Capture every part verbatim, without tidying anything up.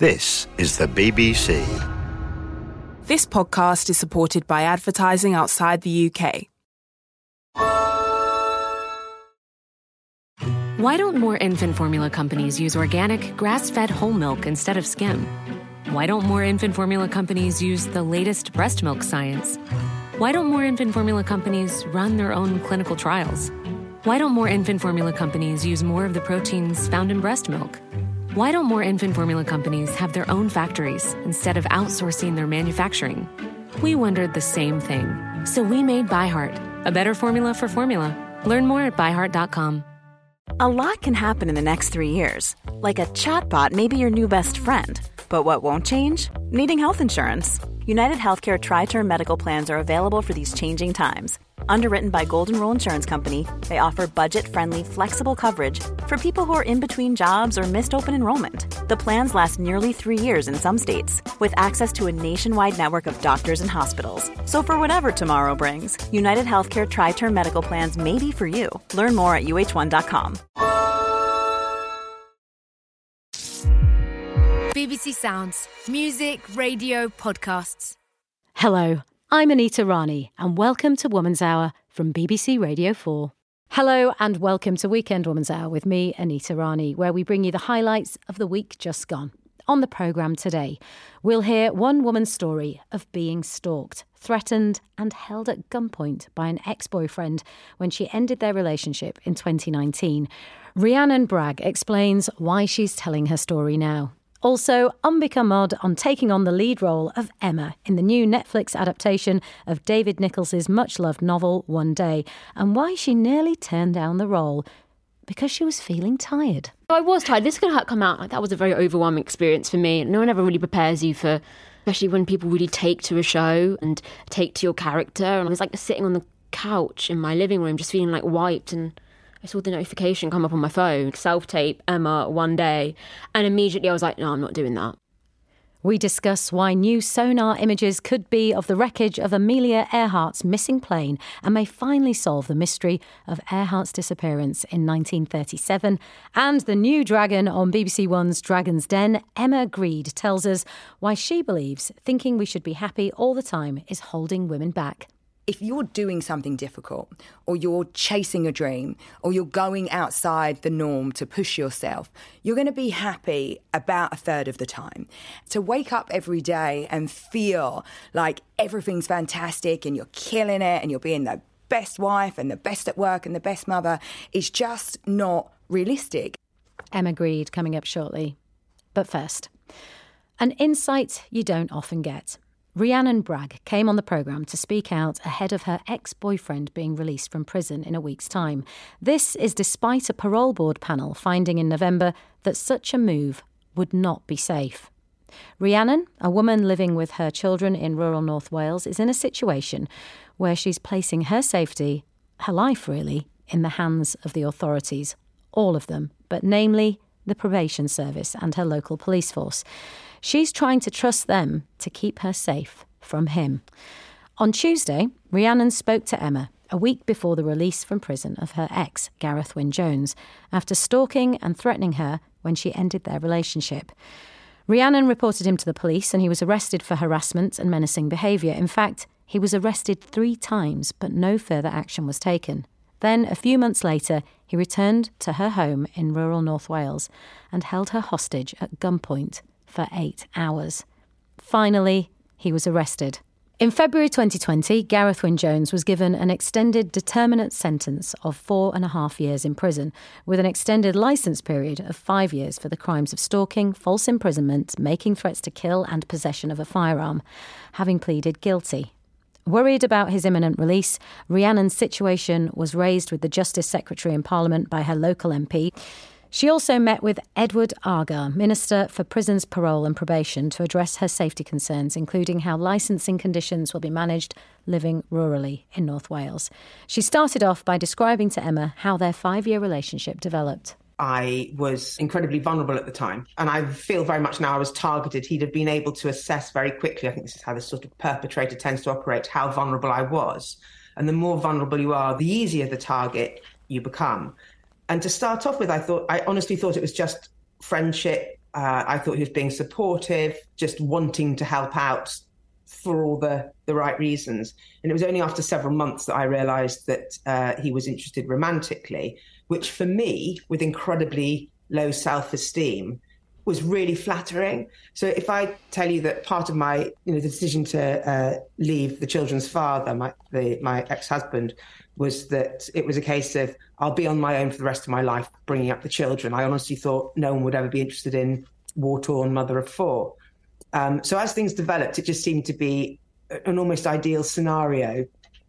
This is the B B C. This podcast is supported by advertising outside the U K. Why don't more infant formula companies use organic, grass-fed whole milk instead of skim? Why don't more infant formula companies use the latest breast milk science? Why don't more infant formula companies run their own clinical trials? Why don't more infant formula companies use more of the proteins found in breast milk? Why don't more infant formula companies have their own factories instead of outsourcing their manufacturing? We wondered the same thing. So we made ByHeart, a better formula for formula. Learn more at by heart dot com. A lot can happen in the next three years. Like a chatbot may be your new best friend. But what won't change? Needing health insurance. United Healthcare Tri-Term Medical Plans are available for these changing times. Underwritten by Golden Rule Insurance Company, they offer budget-friendly, flexible coverage for people who are in between jobs or missed open enrollment. The plans last nearly three years in some states, with access to a nationwide network of doctors and hospitals. So for whatever tomorrow brings, United Healthcare Tri-Term Medical Plans may be for you. Learn more at U H one dot com. B B C Sounds. Music, radio, podcasts. Hello, I'm Anita Rani, and welcome to Woman's Hour from B B C Radio four. Hello and welcome to Weekend Woman's Hour with me, Anita Rani, where we bring you the highlights of the week just gone. On the programme today, we'll hear one woman's story of being stalked, threatened and held at gunpoint by an ex-boyfriend when she ended their relationship in twenty nineteen. Rhiannon Bragg explains why she's telling her story now. Also, Ambika Mod on taking on the lead role of Emma in the new Netflix adaptation of David Nichols's much-loved novel One Day, and why she nearly turned down the role because she was feeling tired. I was tired. This could come out. That was a very overwhelming experience for me. No one ever really prepares you for, especially when people really take to a show and take to your character. And I was like sitting on the couch in my living room just feeling like wiped, and I saw the notification come up on my phone, self-tape, Emma, One Day, and immediately I was like, no, I'm not doing that. We discuss why new sonar images could be of the wreckage of Amelia Earhart's missing plane and may finally solve the mystery of Earhart's disappearance in nineteen thirty-seven. And the new dragon on B B C One's Dragon's Den, Emma Grede, tells us why she believes thinking we should be happy all the time is holding women back. If you're doing something difficult, or you're chasing a dream, or you're going outside the norm to push yourself, you're going to be happy about a third of the time. To wake up every day and feel like everything's fantastic and you're killing it and you're being the best wife and the best at work and the best mother is just not realistic. Emma Grede coming up shortly. But first, an insight you don't often get. Rhiannon Bragg came on the programme to speak out ahead of her ex-boyfriend being released from prison in a week's time. This is despite a parole board panel finding in November that such a move would not be safe. Rhiannon, a woman living with her children in rural North Wales, is in a situation where she's placing her safety, her life really, in the hands of the authorities. All of them, but namely the probation service and her local police force. She's trying to trust them to keep her safe from him. On Tuesday, Rhiannon spoke to Emma a week before the release from prison of her ex, Gareth Wyn Jones, after stalking and threatening her when she ended their relationship. Rhiannon reported him to the police and he was arrested for harassment and menacing behaviour. In fact, he was arrested three times, but no further action was taken. Then, a few months later, he returned to her home in rural North Wales and held her hostage at gunpoint for eight hours. Finally, he was arrested. In February twenty twenty, Gareth Wyn Jones was given an extended determinate sentence of four and a half years in prison, with an extended licence period of five years for the crimes of stalking, false imprisonment, making threats to kill and possession of a firearm, having pleaded guilty. Worried about his imminent release, Rhiannon's situation was raised with the Justice Secretary in Parliament by her local M P. She also met with Edward Argar, Minister for Prisons, Parole and Probation, to address her safety concerns, including how licensing conditions will be managed living rurally in North Wales. She started off by describing to Emma how their five-year relationship developed. I was incredibly vulnerable at the time, and I feel very much now I was targeted. He'd have been able to assess very quickly, I think this is how this sort of perpetrator tends to operate, how vulnerable I was. And the more vulnerable you are, the easier the target you become. And to start off with, I thought, I honestly thought it was just friendship, Uh, I thought he was being supportive, just wanting to help out for all the, the right reasons. And it was only after several months that I realised that uh, he was interested romantically, which for me, with incredibly low self-esteem, was really flattering. So if I tell you that part of my, you know, the decision to uh, leave the children's father, my the, my ex-husband, was that it was a case of I'll be on my own for the rest of my life bringing up the children. I honestly thought no one would ever be interested in war-torn mother of four. Um, so as things developed, it just seemed to be an almost ideal scenario.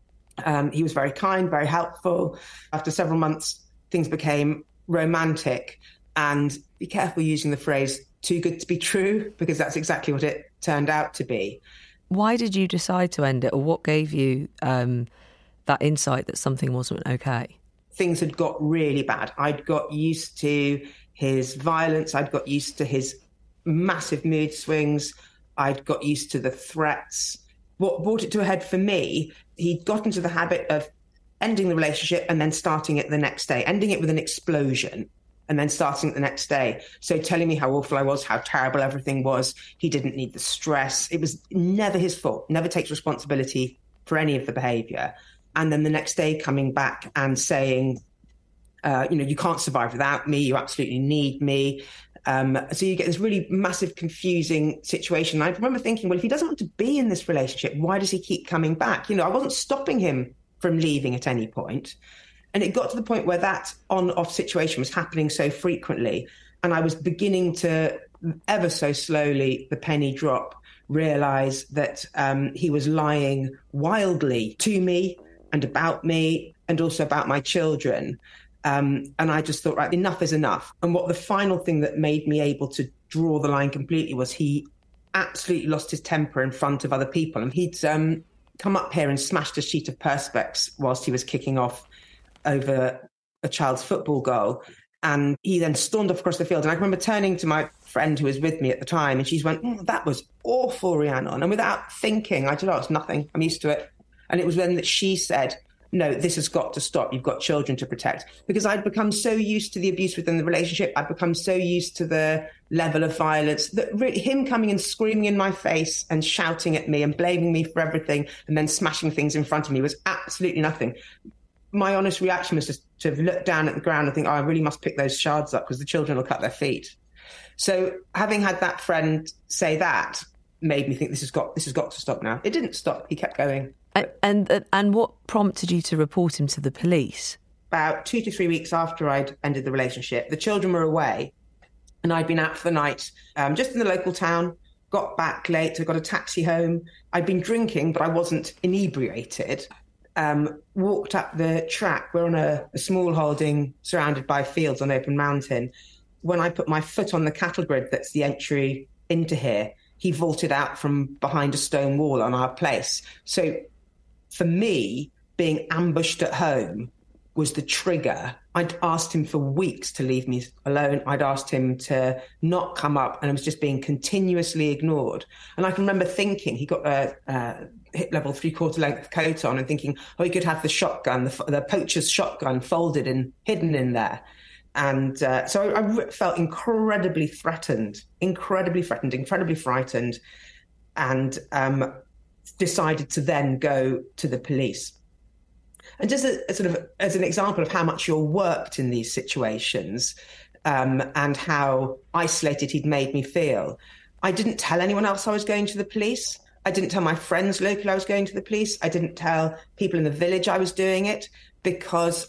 Um, he was very kind, very helpful. After several months, things became romantic. And be careful using the phrase too good to be true, because that's exactly what it turned out to be. Why did you decide to end it, or what gave you um, that insight that something wasn't okay? Things had got really bad. I'd got used to his violence. I'd got used to his massive mood swings. I'd got used to the threats. What brought it to a head for me, he'd got into the habit of ending the relationship and then starting it the next day, ending it with an explosion and then starting it the next day. So telling me how awful I was, how terrible everything was. He didn't need the stress. It was never his fault, never takes responsibility for any of the behaviour. And then the next day coming back and saying, uh, you know, you can't survive without me. You absolutely need me. Um, so you get this really massive, confusing situation. I remember thinking, well, if he doesn't want to be in this relationship, why does he keep coming back? You know, I wasn't stopping him from leaving at any point. And it got to the point where that on-off situation was happening so frequently. And I was beginning to, ever so slowly, the penny drop, realise that um, he was lying wildly to me and about me and also about my children. Um, and I just thought, right, enough is enough. And what the final thing that made me able to draw the line completely was he absolutely lost his temper in front of other people. And he'd um, come up here and smashed a sheet of Perspex whilst he was kicking off over a child's football goal. And he then stormed off across the field. And I remember turning to my friend who was with me at the time, and she went, oh, that was awful, Rhiannon. And without thinking, I said, oh, it's nothing. I'm used to it. And it was then that she said, no, this has got to stop. You've got children to protect. Because I'd become so used to the abuse within the relationship. I'd become so used to the level of violence that really him coming and screaming in my face and shouting at me and blaming me for everything and then smashing things in front of me was absolutely nothing. My honest reaction was just to look down at the ground and think, oh, I really must pick those shards up because the children will cut their feet. So having had that friend say that made me think this has got this has got to stop now. It didn't stop. He kept going. And, and and what prompted you to report him to the police? About two to three weeks after I'd ended the relationship, the children were away and I'd been out for the night, um, just in the local town, got back late, I got a taxi home. I'd been drinking, but I wasn't inebriated. Um, walked up the track. We're on a, a small holding surrounded by fields on open mountain. When I put my foot on the cattle grid that's the entry into here, he vaulted out from behind a stone wall on our place. So for me, being ambushed at home was the trigger. I'd asked him for weeks to leave me alone. I'd asked him to not come up, and I was just being continuously ignored. And I can remember thinking, he got a, a hip-level three-quarter length coat on and thinking, oh, he could have the shotgun, the, the poacher's shotgun folded and hidden in there. And uh, so I, I felt incredibly threatened, incredibly threatened, incredibly frightened, and um, decided to then go to the police. And just a, a sort of as an example of how much you're worked in these situations um, and how isolated he'd made me feel, I didn't tell anyone else I was going to the police. I didn't tell my friends locally I was going to the police. I didn't tell people in the village I was doing it because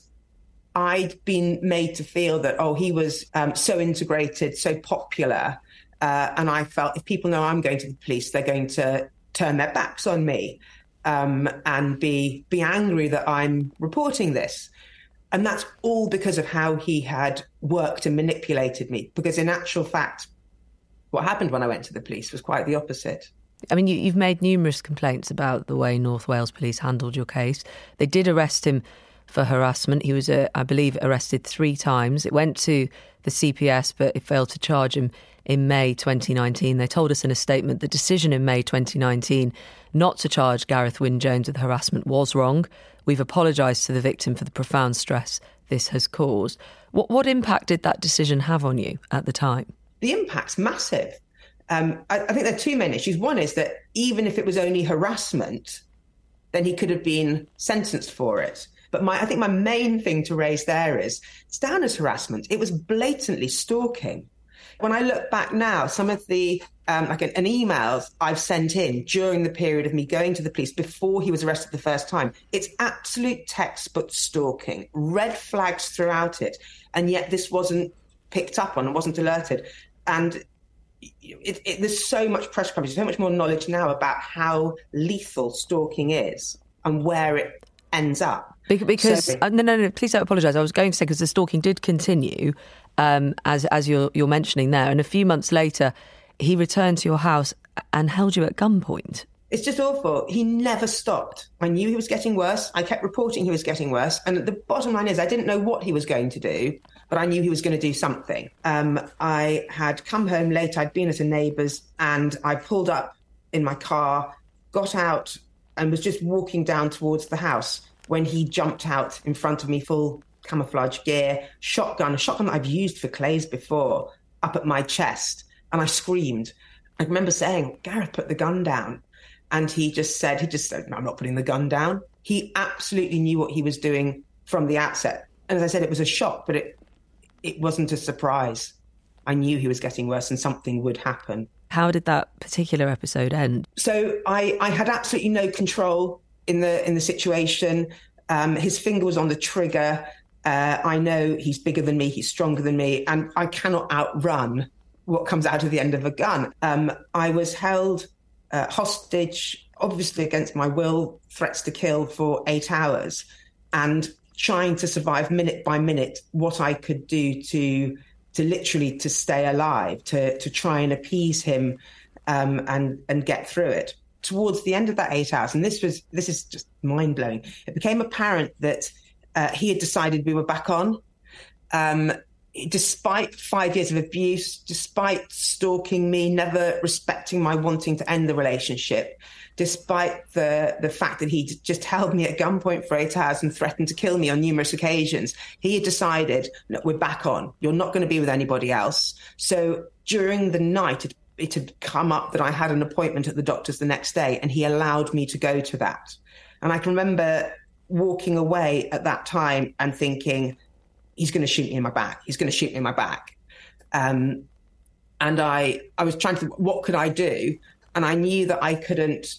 I'd been made to feel that, oh, he was um, so integrated, so popular. Uh, and I felt if people know I'm going to the police, they're going to turn their backs on me um, and be be angry that I'm reporting this. And that's all because of how he had worked and manipulated me. Because in actual fact, what happened when I went to the police was quite the opposite. I mean, you, you've made numerous complaints about the way North Wales Police handled your case. They did arrest him for harassment. He was, uh, I believe, arrested three times. It went to the C P S, but it failed to charge him in May twenty nineteen. They told us in a statement the decision in May twenty nineteen not to charge Gareth Wyn-Jones with harassment was wrong. We've apologised to the victim for the profound stress this has caused. What, what impact did that decision have on you at the time? the impact's massive. Um, I, I think there are two main issues. One is that even if it was only harassment, then he could have been sentenced for it. But my, I think my main thing to raise there is it's down as harassment. It was blatantly stalking. When I look back now, some of the um, like an, an emails I've sent in during the period of me going to the police before he was arrested the first time, it's absolute textbook stalking, red flags throughout it. And yet this wasn't picked up on and wasn't alerted. And it, it, there's so much press coverage, so much more knowledge now about how lethal stalking is and where it ends up. Because so, uh, no, no, no. Please don't apologise. I was going to say because the stalking did continue, um, as as you're you're mentioning there, and a few months later, he returned to your house and held you at gunpoint. It's just awful. He never stopped. I knew he was getting worse. I kept reporting he was getting worse, and the bottom line is, I didn't know what he was going to do, but I knew he was going to do something. Um, I had come home late. I'd been at a neighbour's, and I pulled up in my car, got out, and was just walking down towards the house when he jumped out in front of me, full camouflage gear, shotgun, a shotgun that I've used for Clays before, up at my chest. And I screamed. I remember saying, Gareth, put the gun down. And he just said, he just said, no, I'm not putting the gun down. He absolutely knew what he was doing from the outset. And as I said, it was a shock, but it it wasn't a surprise. I knew he was getting worse and something would happen. How did that particular episode end? So I, I had absolutely no control in the in the situation. Um, his finger was on the trigger. Uh, I know he's bigger than me, he's stronger than me, and I cannot outrun what comes out of the end of a gun. Um, I was held uh, hostage, obviously against my will, threats to kill for eight hours, and trying to survive minute by minute what I could do to to literally to stay alive, to to try and appease him um, and and get through it. Towards the end of that eight hours, and this was this is just mind blowing. It became apparent that uh, he had decided we were back on, um, despite five years of abuse, despite stalking me, never respecting my wanting to end the relationship, despite the the fact that he just held me at gunpoint for eight hours and threatened to kill me on numerous occasions. He had decided, look, we're back on. You're not going to be with anybody else. So during the night, it it had come up that I had an appointment at the doctor's the next day, and he allowed me to go to that. And I can remember walking away at that time and thinking, he's going to shoot me in my back. He's going to shoot me in my back. Um, and I, I was trying to, what could I do? And I knew that I couldn't,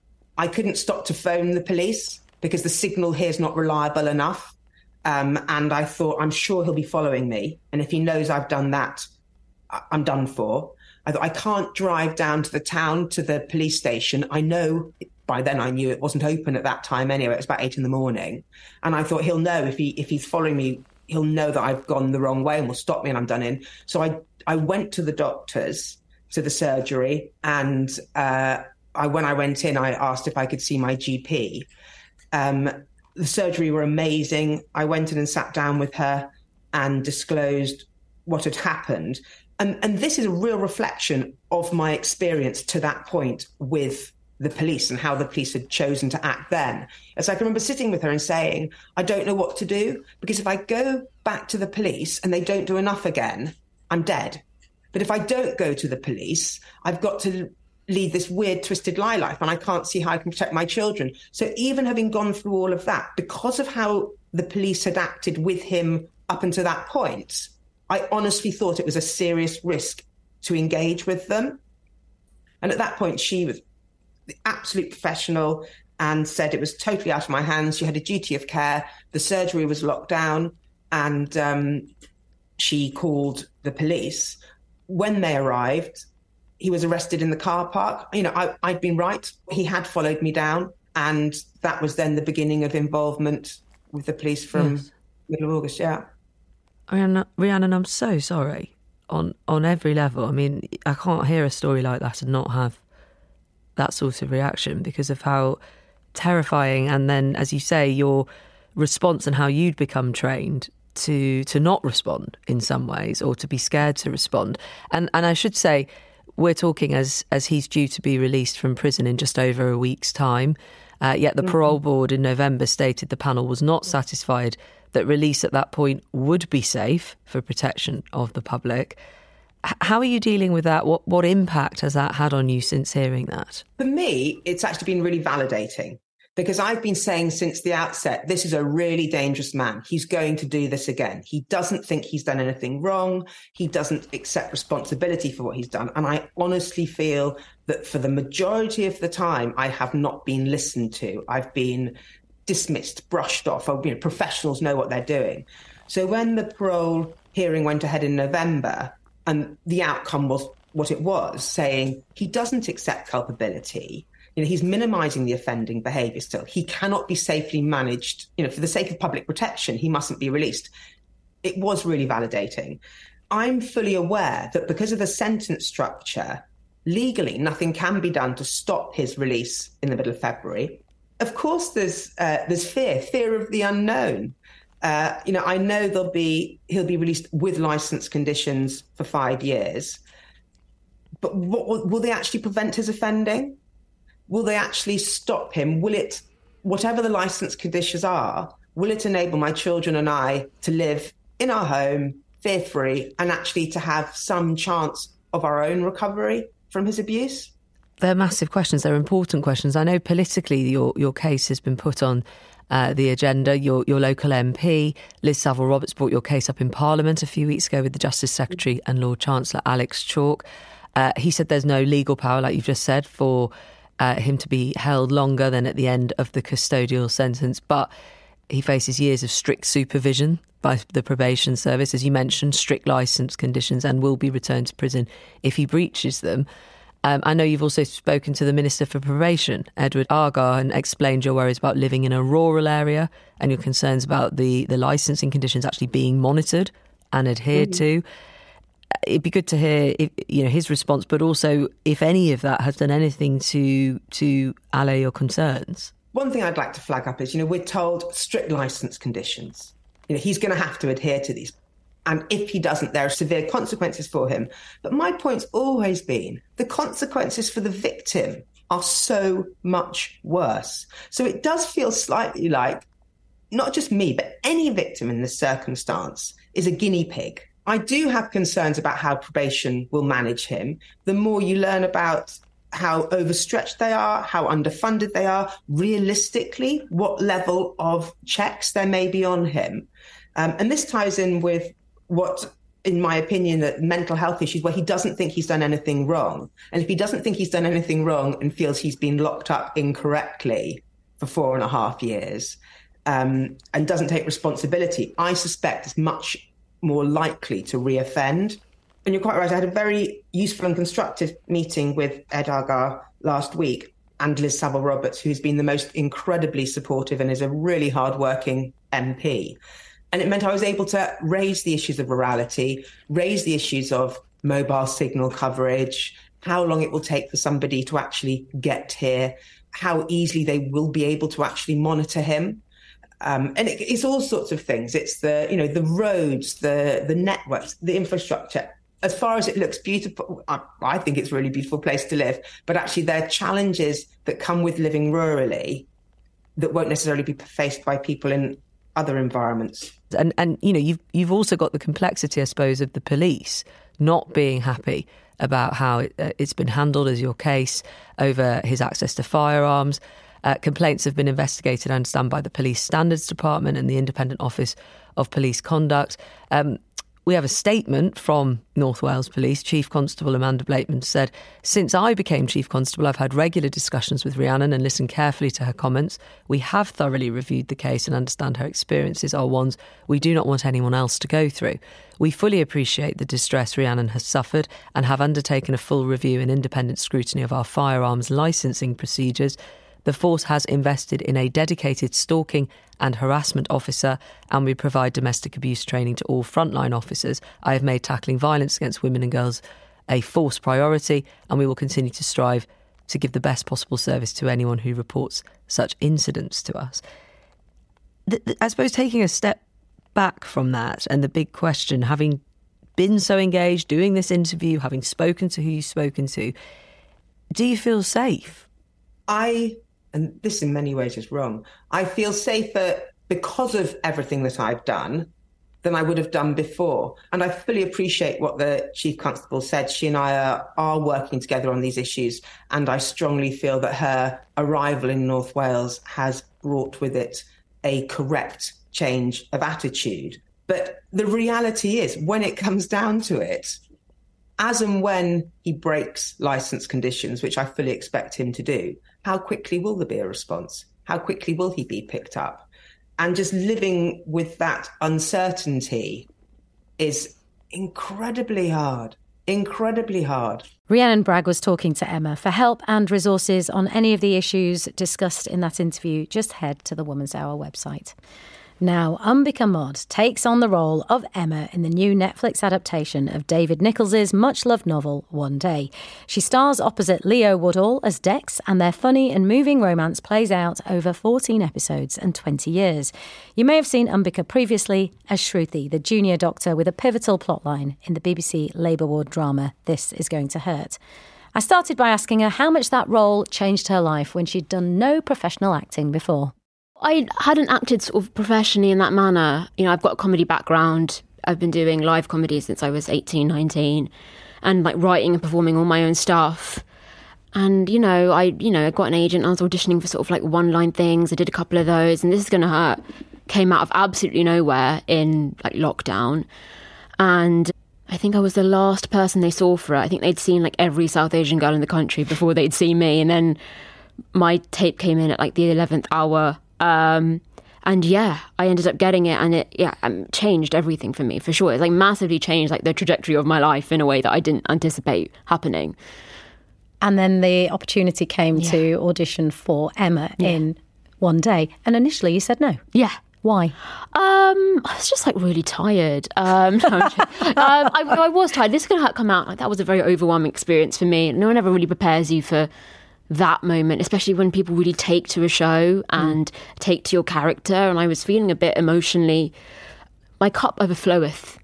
I couldn't stop to phone the police because the signal here is not reliable enough. Um, and I thought, I'm sure he'll be following me. And if he knows I've done that, I'm done for. I thought, I can't drive down to the town, to the police station. I know, by then I knew it wasn't open at that time anyway. It was about eight in the morning. And I thought he'll know if he if he's following me, he'll know that I've gone the wrong way and will stop me and I'm done in. So I, I went to the doctors, to the surgery. And uh, I, when I went in, I asked if I could see my G P. Um, the surgery were amazing. I went in and sat down with her and disclosed what had happened. And, and this is a real reflection of my experience to that point with the police and how the police had chosen to act then. As I can remember sitting with her and saying, I don't know what to do, because if I go back to the police and they don't do enough again, I'm dead. But if I don't go to the police, I've got to lead this weird, twisted lie life, and I can't see how I can protect my children. So even having gone through all of that, because of how the police had acted with him up until that point, I honestly thought it was a serious risk to engage with them. And at that point, she was the absolute professional and said it was totally out of my hands. She had a duty of care. The surgery was locked down, and um, she called the police. When they arrived, he was arrested in the car park. You know, I, I'd been right. He had followed me down, and that was then the beginning of involvement with the police from yes. middle of August, yeah. Rhiannon, Rhiannon, I'm so sorry on, on every level. I mean, I can't hear a story like that and not have that sort of reaction because of how terrifying, and then, as you say, your response and how you'd become trained to to not respond in some ways, or to be scared to respond. And and I should say, we're talking as as he's due to be released from prison in just over a week's time. Uh, yet the mm-hmm. parole board in November stated the panel was not satisfied that release at that point would be safe for protection of the public. How are you dealing with that? What what impact has that had on you since hearing that? For me, it's actually been really validating, because I've been saying since the outset, this is a really dangerous man. He's going to do this again. He doesn't think he's done anything wrong. He doesn't accept responsibility for what he's done. And I honestly feel that for the majority of the time, I have not been listened to. I've been dismissed, brushed off. You know, professionals know what they're doing. So when the parole hearing went ahead in November, and the outcome was what it was, saying he doesn't accept culpability. You know, he's minimising the offending behaviour still. He cannot be safely managed. You know, for the sake of public protection, he mustn't be released. It was really validating. I'm fully aware that because of the sentence structure, legally, nothing can be done to stop his release in the middle of February. Of course, there's uh, there's fear, fear of the unknown. Uh, you know, I know there'll be he'll be released with licence conditions for five years. But what, will, will they actually prevent his offending? Will they actually stop him? Will it, whatever the licence conditions are, will it enable my children and I to live in our home, fear-free, and actually to have some chance of our own recovery from his abuse? They're massive questions. They're important questions. I know politically your your case has been put on Uh, the agenda. Your your local M P, Liz Savile-Roberts, brought your case up in Parliament a few weeks ago with the Justice Secretary and Lord Chancellor Alex Chalk. Uh, he said there's no legal power, like you've just said, for uh, him to be held longer than at the end of the custodial sentence, but he faces years of strict supervision by the probation service, as you mentioned, strict licence conditions, and will be returned to prison if he breaches them. Um, I know you've also spoken to the Minister for Probation, Edward Argar, and explained your worries about living in a rural area and your concerns about the, the licensing conditions actually being monitored and adhered mm-hmm. to. It'd be good to hear, if, you know, his response, but also if any of that has done anything to to allay your concerns. One thing I'd like to flag up is, you know, we're told strict licence conditions. You know, he's going to have to adhere to these. And if he doesn't, there are severe consequences for him. But my point's always been the consequences for the victim are so much worse. So it does feel slightly like not just me, but any victim in this circumstance is a guinea pig. I do have concerns about how probation will manage him. The more you learn about how overstretched they are, how underfunded they are, realistically, what level of checks there may be on him. Um, and this ties in with what, in my opinion, that mental health issues where he doesn't think he's done anything wrong. And if he doesn't think he's done anything wrong and feels he's been locked up incorrectly for four and a half years um, and doesn't take responsibility, I suspect is much more likely to reoffend. And you're quite right. I had a very useful and constructive meeting with Ed Argar last week and Liz Savile-Roberts, who's been the most incredibly supportive and is a really hardworking M P. And it meant I was able to raise the issues of virality, raise the issues of mobile signal coverage, how long it will take for somebody to actually get here, how easily they will be able to actually monitor him. Um, and it, it's all sorts of things. It's the, you know, the roads, the the networks, the infrastructure. As far as it looks beautiful, I, I think it's a really beautiful place to live. But actually there are challenges that come with living rurally that won't necessarily be faced by people in other environments. And, and you know, you've, you've also got the complexity, I suppose, of the police not being happy about how it, uh, it's been handled as your case over his access to firearms. Uh, complaints have been investigated, I understand, by the Police Standards Department and the Independent Office of Police Conduct. Um, we have a statement from North Wales Police. Chief Constable Amanda Blakeman said, "Since I became Chief Constable, I've had regular discussions with Rhiannon and listened carefully to her comments. We have thoroughly reviewed the case and understand her experiences are ones we do not want anyone else to go through. We fully appreciate the distress Rhiannon has suffered and have undertaken a full review and independent scrutiny of our firearms licensing procedures. The force has invested in a dedicated stalking and harassment officer, and we provide domestic abuse training to all frontline officers. I have made tackling violence against women and girls a force priority, and we will continue to strive to give the best possible service to anyone who reports such incidents to us." I suppose taking a step back from that and the big question, having been so engaged, doing this interview, having spoken to who you've spoken to, do you feel safe? I... And this in many ways is wrong. I feel safer because of everything that I've done than I would have done before. And I fully appreciate what the Chief Constable said. She and I are, are working together on these issues, and I strongly feel that her arrival in North Wales has brought with it a correct change of attitude. But the reality is, when it comes down to it, as and when he breaks licence conditions, which I fully expect him to do, how quickly will there be a response? How quickly will he be picked up? And just living with that uncertainty is incredibly hard, incredibly hard. Rhiannon Bragg was talking to Emma. For help and resources on any of the issues discussed in that interview, just head to the Woman's Hour website. Now, Ambika Mod takes on the role of Emma in the new Netflix adaptation of David Nichols's much-loved novel, One Day. She stars opposite Leo Woodall as Dex, and their funny and moving romance plays out over fourteen episodes and twenty years. You may have seen Ambika previously as Shruti, the junior doctor with a pivotal plotline in the B B C Labour Ward drama This Is Going to Hurt. I started by asking her how much that role changed her life when she'd done no professional acting before. I hadn't acted sort of professionally in that manner. You know, I've got a comedy background. I've been doing live comedy since I was eighteen, nineteen, and like writing and performing all my own stuff. And, you know, I, you know, I got an agent. I was auditioning for sort of like one-line things. I did a couple of those, and This Is Gonna Hurt came out of absolutely nowhere in like lockdown. And I think I was the last person they saw for it. I think they'd seen like every South Asian girl in the country before they'd seen me. And then my tape came in at like the eleventh hour. Um, and yeah, I ended up getting it, and it yeah um, changed everything for me, for sure. It's like massively changed like the trajectory of my life in a way that I didn't anticipate happening. And then the opportunity came yeah. to audition for Emma yeah. in One Day, and initially you said no. Yeah. Why? Um, I was just like really tired. Um, no, um I, I was tired. This is going to come out. Like, that was a very overwhelming experience for me. No one ever really prepares you for that moment, especially when people really take to a show and mm. take to your character. And I was feeling a bit emotionally, my cup overfloweth,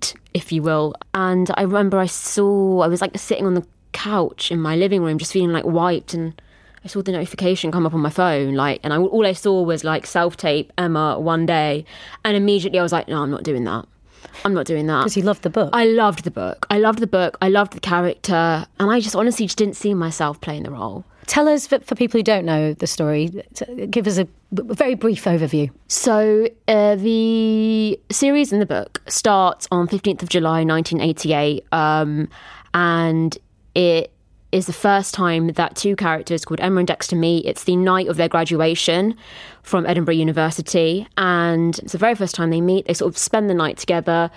if you will. And I remember I saw, I was like sitting on the couch in my living room, just feeling like wiped, and I saw the notification come up on my phone, like, and I, all I saw was like self-tape, Emma, One Day. And immediately I was like, no, I'm not doing that. I'm not doing that. Because you loved the book. I loved the book. I loved the book. I loved the character. And I just honestly just didn't see myself playing the role. Tell us, for, for people who don't know the story, give us a, a very brief overview. So uh, the series in the book starts on fifteenth of July nineteen eighty-eight, um, and it is the first time that two characters called Emma and Dexter meet. It's the night of their graduation from Edinburgh University, and it's the very first time they meet. They sort of spend the night together,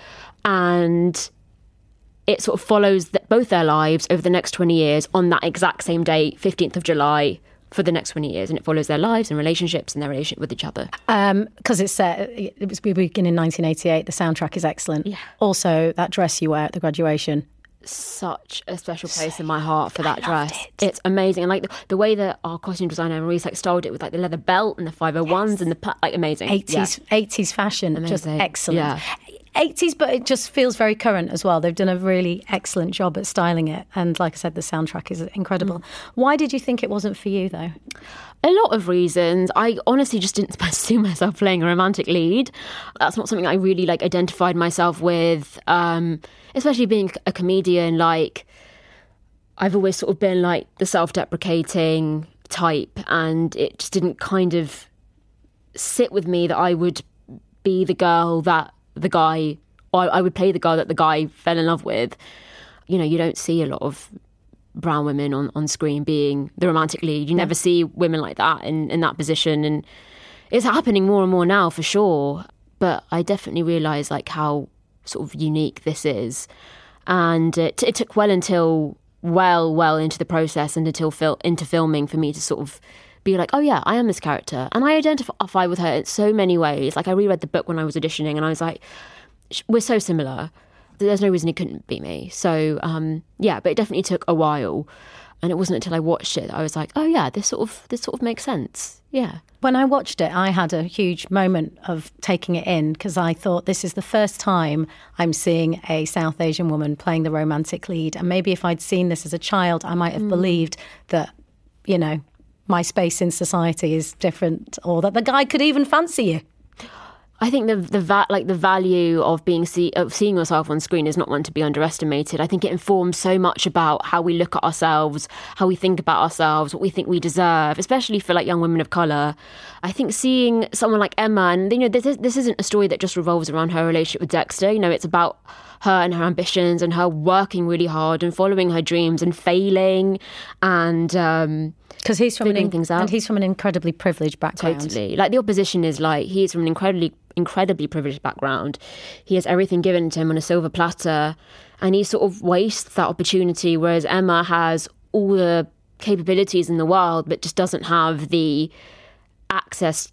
and it sort of follows the, both their lives over the next twenty years on that exact same day, fifteenth of July, for the next twenty years. And it follows their lives and relationships and their relationship with each other. Um, because it's set, it was, we begin in nineteen eighty-eight. The soundtrack is excellent. Yeah. Also, that dress you wear at the graduation. Such a special place in my heart for that I dress. It. It's amazing. And like the, the way that our costume designer Maurice like styled it with like the leather belt and the five oh ones yes. and the like, amazing. eighties, yeah. eighties fashion, amazing. Just excellent. Yeah. eighties, but it just feels very current as well. They've done a really excellent job at styling it. And like I said, the soundtrack is incredible. Mm. Why did you think it wasn't for you, though? A lot of reasons. I honestly just didn't see myself playing a romantic lead. That's not something I really like identified myself with, um, especially being a comedian. Like, I've always sort of been like the self-deprecating type, and it just didn't kind of sit with me that I would be the girl that the guy, or I would play the girl that the guy fell in love with. You know, you don't see a lot of brown women on, on screen being the romantic lead. You yeah. never see women like that in, in that position. And it's happening more and more now, for sure. But I definitely realise like how sort of unique this is. And it, it took well until, well, well into the process and until fil- into filming for me to sort of be like, oh yeah, I am this character. And I identify with her in so many ways. Like, I reread the book when I was auditioning and I was like, we're so similar. There's no reason it couldn't be me. So, um, yeah, but it definitely took a while. And it wasn't until I watched it that I was like, oh yeah, this sort of this sort of makes sense. Yeah. When I watched it, I had a huge moment of taking it in, because I thought, this is the first time I'm seeing a South Asian woman playing the romantic lead. And maybe if I'd seen this as a child, I might have mm. believed that, you know, my space in society is different, or that the guy could even fancy you. I think the the va- like the value of being see- of seeing yourself on screen is not one to be underestimated. I think it informs so much about how we look at ourselves, how we think about ourselves, what we think we deserve, especially for like young women of colour. I think seeing someone like Emma, and you know, this is, this isn't a story that just revolves around her relationship with Dexter. You know, it's about her and her ambitions and her working really hard and following her dreams and failing and um because he's from an in- things out. and he's from an incredibly privileged background. Totally. Like the opposition is like he's from an incredibly incredibly privileged background. He has everything given to him on a silver platter, and he sort of wastes that opportunity, whereas Emma has all the capabilities in the world but just doesn't have the access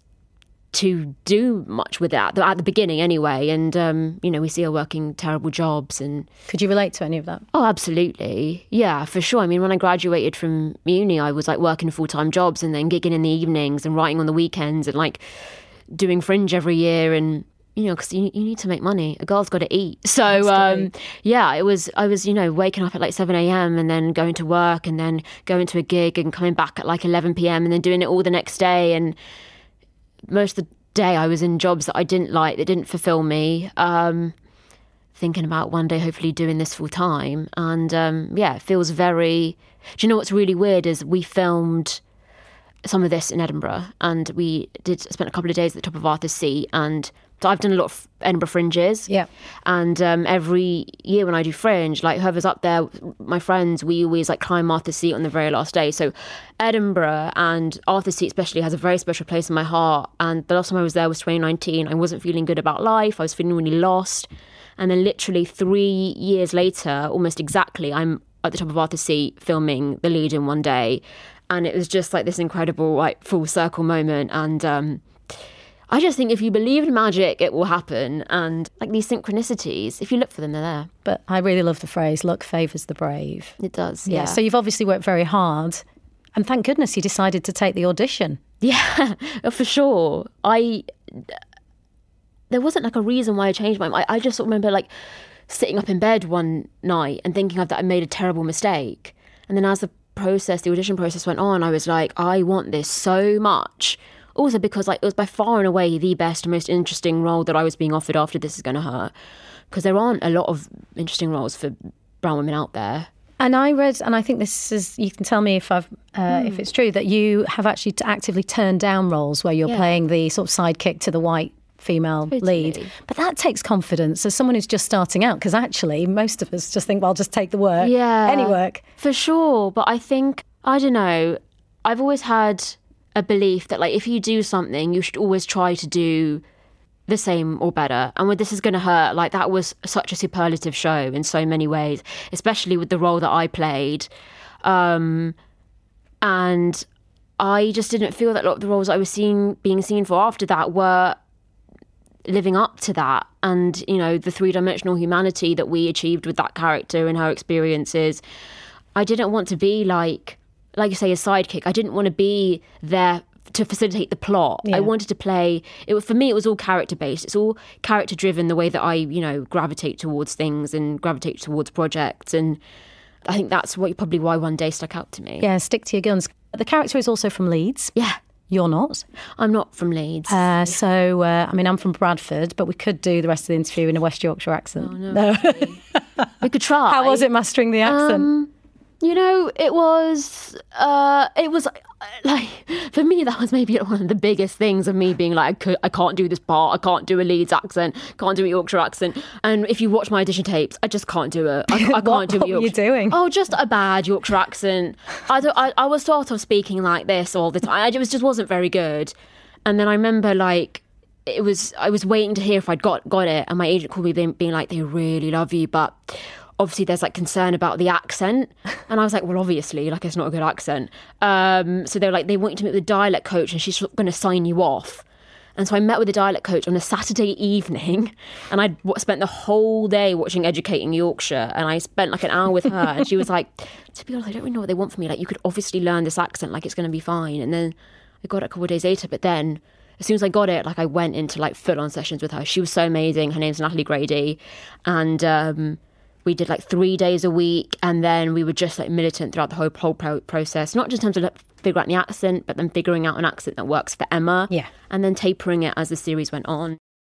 to do much with that at the beginning anyway. And um you know, we see her working terrible jobs. And could you relate to any of that? Oh, absolutely. Yeah, for sure. I mean, when I graduated from uni, I was like working full-time jobs and then gigging in the evenings and writing on the weekends and like doing Fringe every year. And you know, because you, you need to make money, a girl's got to eat. So um yeah, it was I was you know waking up at like seven a.m. and then going to work and then going to a gig and coming back at like eleven p.m. and then doing it all the next day. And most of the day I was in jobs that I didn't like, that didn't fulfill me, um, thinking about one day hopefully doing this full time. And um, yeah, it feels very... Do you know what's really weird is we filmed some of this in Edinburgh, and we did spent a couple of days at the top of Arthur's Seat. And so I've done a lot of Edinburgh Fringes. Yeah. And um, every year when I do Fringe, like whoever's up there, my friends, we always like climb Arthur's Seat on the very last day. So Edinburgh and Arthur's Seat especially has a very special place in my heart. And the last time I was there was twenty nineteen. I wasn't feeling good about life. I was feeling really lost. And then literally three years later, almost exactly, I'm at the top of Arthur's Seat filming the lead in one day. And it was just like this incredible like full circle moment. And um I just think if you believe in magic, it will happen. And like these synchronicities, if you look for them, they're there. But I really love the phrase, luck favours the brave. It does, yeah. yeah. So you've obviously worked very hard. And thank goodness you decided to take the audition. Yeah, for sure. I... There wasn't like a reason why I changed my mind. I just sort of remember like sitting up in bed one night and thinking of that I made a terrible mistake. And then as the process, the audition process went on, I was like, I want this so much. Also because like it was by far and away the best and most interesting role that I was being offered after This Is Gonna Hurt, because there aren't a lot of interesting roles for brown women out there. And I read, and I think this is, you can tell me if I've uh, mm. if it's true, that you have actually actively turned down roles where you're yeah. playing the sort of sidekick to the white female totally. lead. But that takes confidence as someone who's just starting out, because actually most of us just think, well, I'll just take the work, yeah, any work. For sure. But I think, I don't know, I've always had a belief that like if you do something, you should always try to do the same or better. And with This Is Gonna Hurt, like that was such a superlative show in so many ways, especially with the role that I played. Um, and I just didn't feel that a lot of the roles I was seeing being seen for after that were living up to that. And, you know, the three-dimensional humanity that we achieved with that character and her experiences, I didn't want to be like, like you say, a sidekick. I didn't want to be there to facilitate the plot. Yeah. I wanted to play, it for me, it was all character-based. It's all character-driven, the way that I, you know, gravitate towards things and gravitate towards projects. And I think that's what probably why One Day stuck out to me. Yeah, stick to your guns. The character is also from Leeds. Yeah. You're not? I'm not from Leeds. Uh, so, uh, I mean, I'm from Bradford, but we could do the rest of the interview in a West Yorkshire accent. Oh, no. no. We could try. How was it mastering the accent? Um, you know, it was, uh, it was like, for me, that was maybe one of the biggest things of me being like, I, could, I can't do this part. I can't do a Leeds accent, can't do a Yorkshire accent. And if you watch my audition tapes, I just can't do it. I, I can't what, do a Yorkshire. What were you doing? Oh, just a bad Yorkshire accent. I, don't, I, I was sort of speaking like this all the time. I just, just wasn't very good. And then I remember like, it was, I was waiting to hear if I'd got, got it. And my agent called me being, being like, they really love you, but obviously there's like concern about the accent. And I was like, well, obviously, like it's not a good accent. Um, so they were like, they want you to meet with a dialect coach and she's going to sign you off. And so I met with a dialect coach on a Saturday evening, and I spent the whole day watching Educating Yorkshire, and I spent like an hour with her, and she was like, to be honest, I don't really know what they want from me. Like, you could obviously learn this accent, like it's going to be fine. And then I got it a couple of days later, but then as soon as I got it, like I went into like full on sessions with her. She was so amazing. Her name's Natalie Grady. And um, we did like three days a week, and then we were just like militant throughout the whole, whole pro- process, not just in terms of like, figure out the accent, but then figuring out an accent that works for Emma. Yeah. And then tapering it as the series went on.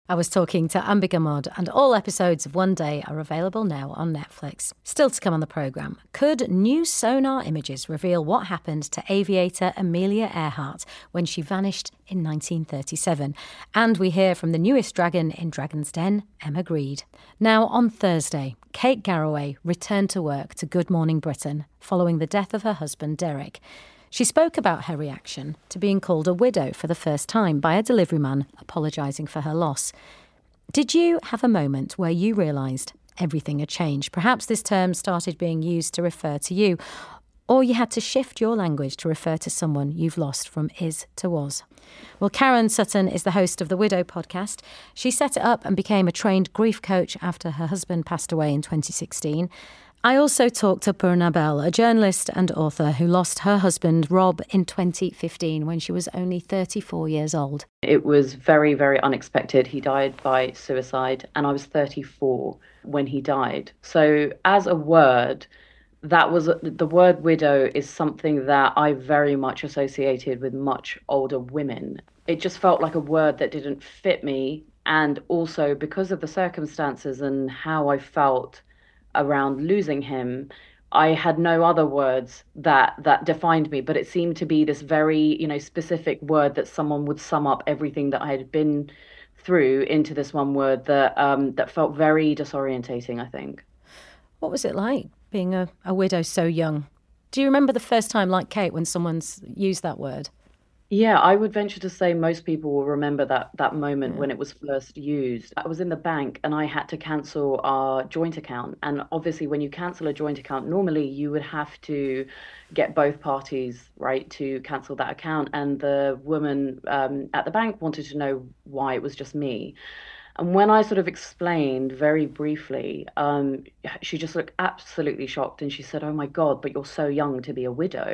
I was talking to Ambika Mod, and all episodes of One Day are available now on Netflix. Still to come on the programme, could new sonar images reveal what happened to aviator Amelia Earhart when she vanished in nineteen thirty-seven? And we hear from the newest dragon in Dragon's Den, Emma Grede. Now, on Thursday, Kate Garraway returned to work to Good Morning Britain following the death of her husband, Derek. She spoke about her reaction to being called a widow for the first time by a delivery man apologising for her loss. Did you have a moment where you realised everything had changed? Perhaps this term started being used to refer to you, or you had to shift your language to refer to someone you've lost from is to was. Well, Karen Sutton is the host of the Widow podcast. She set it up and became a trained grief coach after her husband passed away in twenty sixteen. I also talked to Poorna Bell, a journalist and author who lost her husband, Rob, in twenty fifteen when she was only thirty-four years old. It was very, very unexpected. He died by suicide, and I was thirty-four when he died. So as a word, that was the word widow is something that I very much associated with much older women. It just felt like a word that didn't fit me. And also because of the circumstances and how I felt around losing him, I had no other words that that defined me, but it seemed to be this very, you know, specific word that someone would sum up everything that I had been through into this one word that um, that felt very disorientating, I think. What was it like being a, a widow so young? Do you remember the first time, like Kate, when someone's used that word? Yeah, I would venture to say most people will remember that that moment yeah. when it was first used. I was in the bank and I had to cancel our joint account. And obviously, when you cancel a joint account, normally you would have to get both parties, right, to cancel that account. And the woman um, at the bank wanted to know why it was just me. And when I sort of explained very briefly, um, she just looked absolutely shocked. And she said, "Oh, my God, but you're so young to be a widow."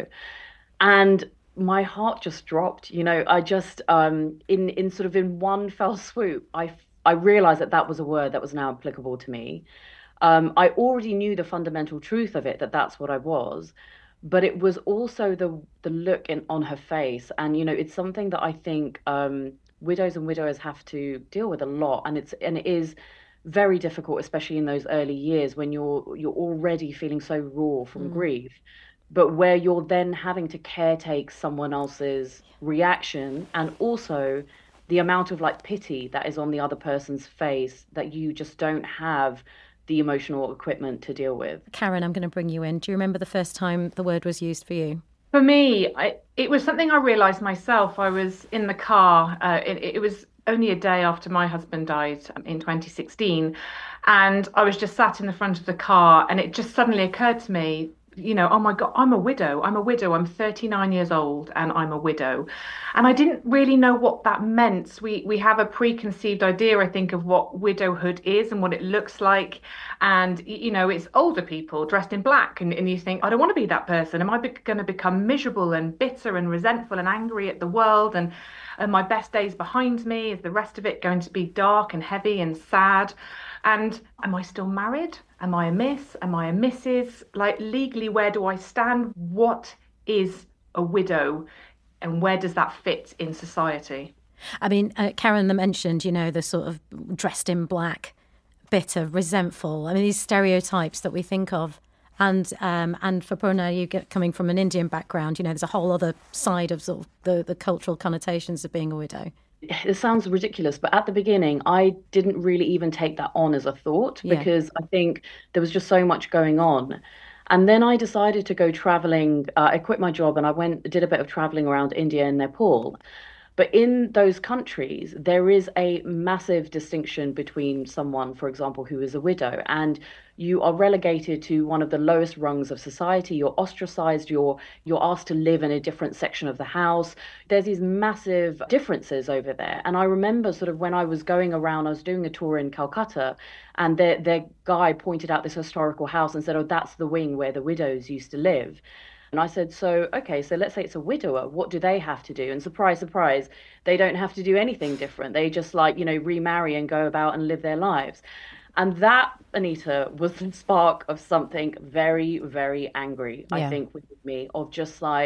And my heart just dropped. You know, I just, um, in, in sort of in one fell swoop, I, I realized that that was a word that was now applicable to me. Um, I already knew the fundamental truth of it, that that's what I was, but it was also the the look in, on her face. And, you know, it's something that I think um, widows and widowers have to deal with a lot. And it's, and it is very difficult, especially in those early years when you're, you're already feeling so raw from mm. grief. But where you're then having to caretake someone else's reaction, and also the amount of like pity that is on the other person's face that you just don't have the emotional equipment to deal with. Karen, I'm going to bring you in. Do you remember the first time the word was used for you? For me, I, it was something I realised myself. I was in the car. Uh, it, it was only a day after my husband died in twenty sixteen. And I was just sat in the front of the car, and it just suddenly occurred to me, you know, oh my God, I'm a widow. I'm a widow. I'm thirty-nine years old and I'm a widow. And I didn't really know what that meant. We we have a preconceived idea, I think, of what widowhood is and what it looks like. And, you know, it's older people dressed in black. And, and you think, I don't want to be that person. Am I be- going to become miserable and bitter and resentful and angry at the world? And are my best days behind me? Is the rest of it going to be dark and heavy and sad? And am I still married? Am I a miss? Am I a missus? Like, legally, where do I stand? What is a widow? And where does that fit in society? I mean, uh, Karen mentioned, you know, the sort of dressed in black, bitter, resentful. I mean, these stereotypes that we think of. And um, and for Poorna, you get coming from an Indian background, you know, there's a whole other side of sort of the, the cultural connotations of being a widow. It sounds ridiculous, but at the beginning, I didn't really even take that on as a thought because yeah. I think there was just so much going on. And then I decided to go traveling. Uh, I quit my job and I went, did a bit of traveling around India and Nepal. But in those countries, there is a massive distinction between someone, for example, who is a widow, and you are relegated to one of the lowest rungs of society. You're ostracized. You're you're asked to live in a different section of the house. There's these massive differences over there. And I remember sort of when I was going around, I was doing a tour in Calcutta, and their their guy pointed out this historical house and said, "Oh, that's the wing where the widows used to live." And I said, so, okay, so let's say it's a widower. What do they have to do? And surprise, surprise, they don't have to do anything different. They just like, you know, remarry and go about and live their lives. And that, Anita, was the spark of something very, very angry, yeah. I think, with me, of just like,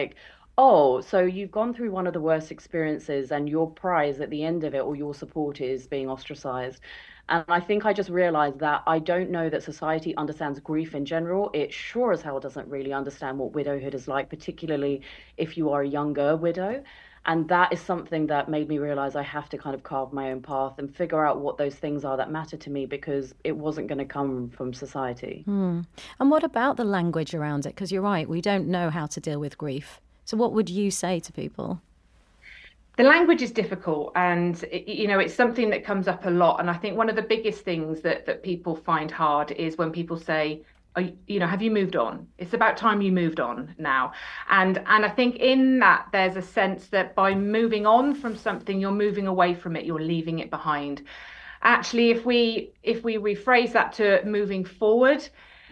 oh, so you've gone through one of the worst experiences and your prize at the end of it, or your support, is being ostracized. And I think I just realized that I don't know that society understands grief in general. It sure as hell doesn't really understand what widowhood is like, particularly if you are a younger widow. And that is something that made me realize I have to kind of carve my own path and figure out what those things are that matter to me, because it wasn't going to come from society. Hmm. And what about the language around it? Because you're right, we don't know how to deal with grief. So what would you say to people? The language is difficult, and it, you know, it's something that comes up a lot. And I think one of the biggest things that that people find hard is when people say, Are, you know, have you moved on? It's about time you moved on now. And and I think in that there's a sense that by moving on from something, you're moving away from it, you're leaving it behind. Actually, if we if we rephrase that to moving forward,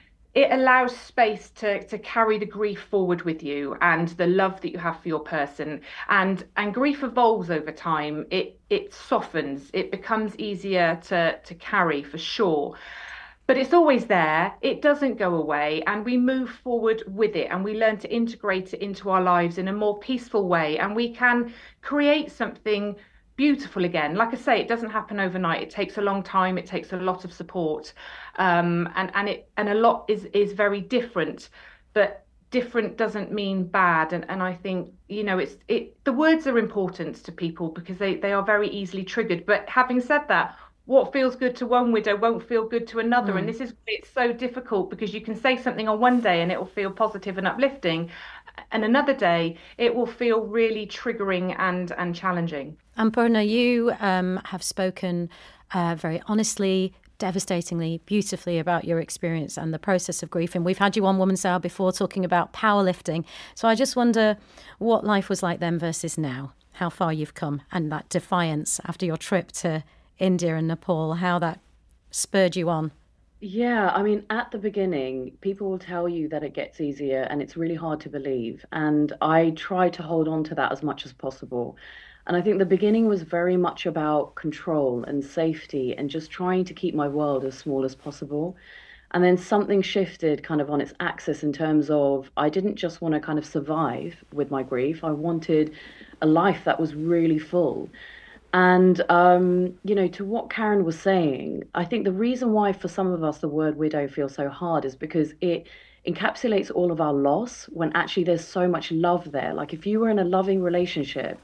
it allows space to to carry the grief forward with you and the love that you have for your person. And and grief evolves over time. It it softens, it becomes easier to to carry for sure. But it's always there, it doesn't go away, and we move forward with it, and we learn to integrate it into our lives in a more peaceful way, and we can create something beautiful again. Like I say, it doesn't happen overnight. It takes a long time, it takes a lot of support, um, and, and, it, and a lot is, is very different, but different doesn't mean bad. And, and I think, you know, it's it. the words are important to people because they, they are very easily triggered. But having said that, what feels good to one widow won't feel good to another. Mm. And this is it's so difficult, because you can say something on one day and it will feel positive and uplifting, and another day it will feel really triggering and, and challenging. And Poorna, you um, have spoken uh, very honestly, devastatingly, beautifully about your experience and the process of grief. And we've had you on Woman's Hour before talking about powerlifting. So I just wonder what life was like then versus now, how far you've come, and that defiance after your trip to India and Nepal, how that spurred you on. Yeah, I mean, at the beginning, people will tell you that it gets easier, and it's really hard to believe. And I try to hold on to that as much as possible. And I think the beginning was very much about control and safety and just trying to keep my world as small as possible. And then something shifted kind of on its axis in terms of I didn't just want to kind of survive with my grief. I wanted a life that was really full. And, um, you know, to what Karen was saying, I think the reason why for some of us the word widow feels so hard is because it encapsulates all of our loss when actually there's so much love there. Like if you were in a loving relationship,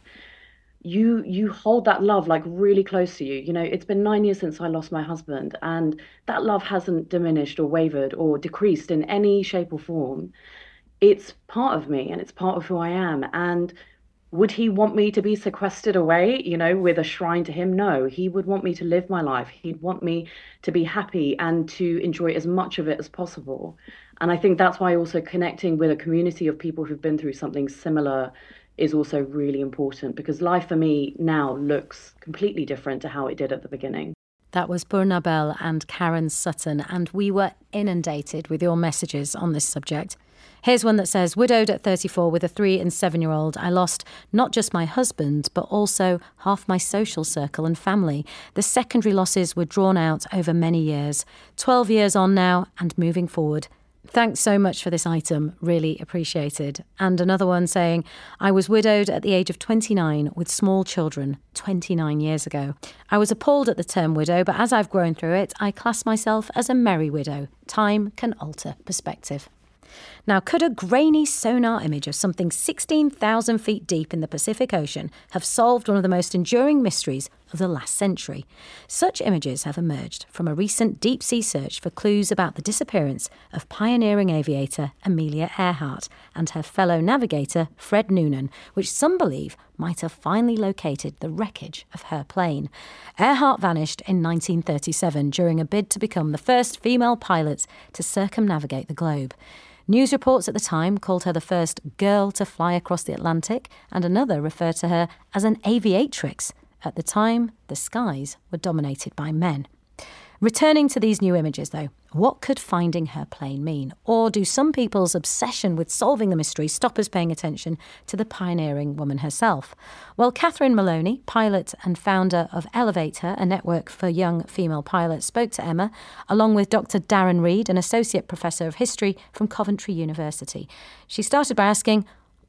you you hold that love like really close to you. You know, it's been nine years since I lost my husband, and that love hasn't diminished or wavered or decreased in any shape or form. It's part of me and it's part of who I am. And would he want me to be sequestered away, you know, with a shrine to him? No, he would want me to live my life. He'd want me to be happy and to enjoy as much of it as possible. And I think that's why also connecting with a community of people who've been through something similar is also really important, because life for me now looks completely different to how it did at the beginning. That was Poorna Bell and Karen Sutton, and we were inundated with your messages on this subject. Here's one that says, widowed at thirty-four with a three and seven-year-old, I lost not just my husband, but also half my social circle and family. The secondary losses were drawn out over many years. twelve years on now and moving forward. Thanks so much for this item, really appreciated. And another one saying, I was widowed at the age of twenty-nine with small children twenty-nine years ago. I was appalled at the term widow, but as I've grown through it, I class myself as a merry widow. Time can alter perspective. Now, could a grainy sonar image of something sixteen thousand feet deep in the Pacific Ocean have solved one of the most enduring mysteries of the last century? Such images have emerged from a recent deep-sea search for clues about the disappearance of pioneering aviator Amelia Earhart and her fellow navigator Fred Noonan, which some believe might have finally located the wreckage of her plane. Earhart vanished in nineteen thirty-seven during a bid to become the first female pilot to circumnavigate the globe. News reports at the time called her the first girl to fly across the Atlantic, and another referred to her as an aviatrix. At the time, the skies were dominated by men. Returning to these new images, though, what could finding her plane mean? Or do some people's obsession with solving the mystery stop us paying attention to the pioneering woman herself? Well, Catherine Maloney, pilot and founder of Elevate Her, a network for young female pilots, spoke to Emma, along with Doctor Darren Reed, an associate professor of history from Coventry University. She started by asking,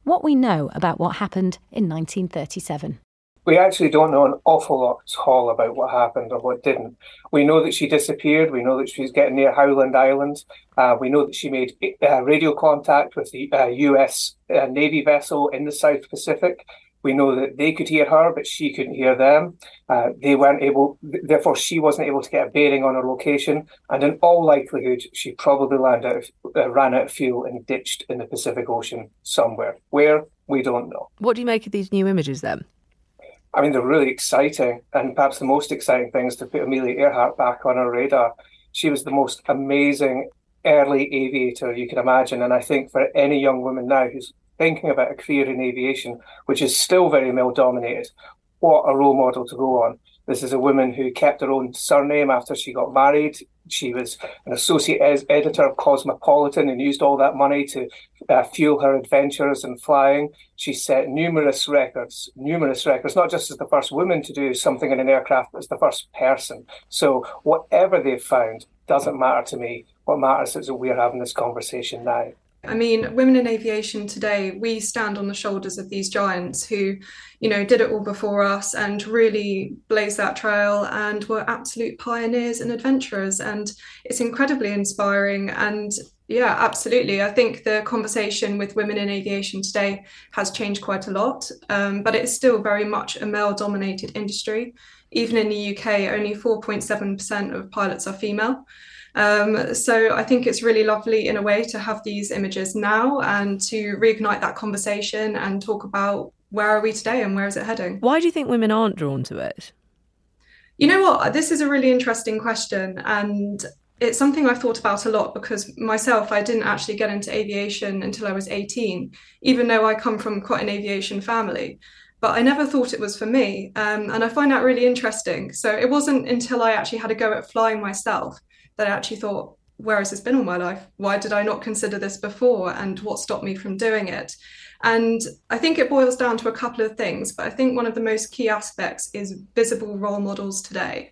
what we know about what happened in nineteen thirty-seven. We actually don't know an awful lot at all about what happened or what didn't. We know that she disappeared. We know that she was getting near Howland Island. Uh, we know that she made uh, radio contact with the uh, U S uh, Navy vessel in the South Pacific. We know that they could hear her, but she couldn't hear them. Uh, they weren't able, therefore she wasn't able to get a bearing on her location. And in all likelihood, she probably landed out of, uh, ran out of fuel and ditched in the Pacific Ocean somewhere. Where? We don't know. What do you make of these new images then? I mean, they're really exciting. And perhaps the most exciting thing is to put Amelia Earhart back on our radar. She was the most amazing early aviator you can imagine. And I think for any young woman now who's thinking about a career in aviation, which is still very male-dominated, what a role model to go on. This is a woman who kept her own surname after she got married. She was an associate ed- editor of Cosmopolitan and used all that money to uh, fuel her adventures in flying. She set numerous records, numerous records, not just as the first woman to do something in an aircraft, but as the first person. So whatever they've found doesn't matter to me. What matters is that we're having this conversation now. I mean, women in aviation today, we stand on the shoulders of these giants who, you know, did it all before us and really blazed that trail and were absolute pioneers and adventurers. And it's incredibly inspiring. And yeah, absolutely. I think the conversation with women in aviation today has changed quite a lot, um, but it's still very much a male-dominated industry. Even in the U K, only four point seven percent of pilots are female. Um, so I think it's really lovely in a way to have these images now and to reignite that conversation and talk about where are we today and where is it heading. Why do you think women aren't drawn to it? You know what? This is a really interesting question, and it's something I've thought about a lot because myself, I didn't actually get into aviation until I was eighteen, even though I come from quite an aviation family. But I never thought it was for me. Um, and I find that really interesting. So it wasn't until I actually had a go at flying myself that I actually thought, where has this been all my life? Why did I not consider this before? And what stopped me from doing it? And I think it boils down to a couple of things, but I think one of the most key aspects is visible role models today.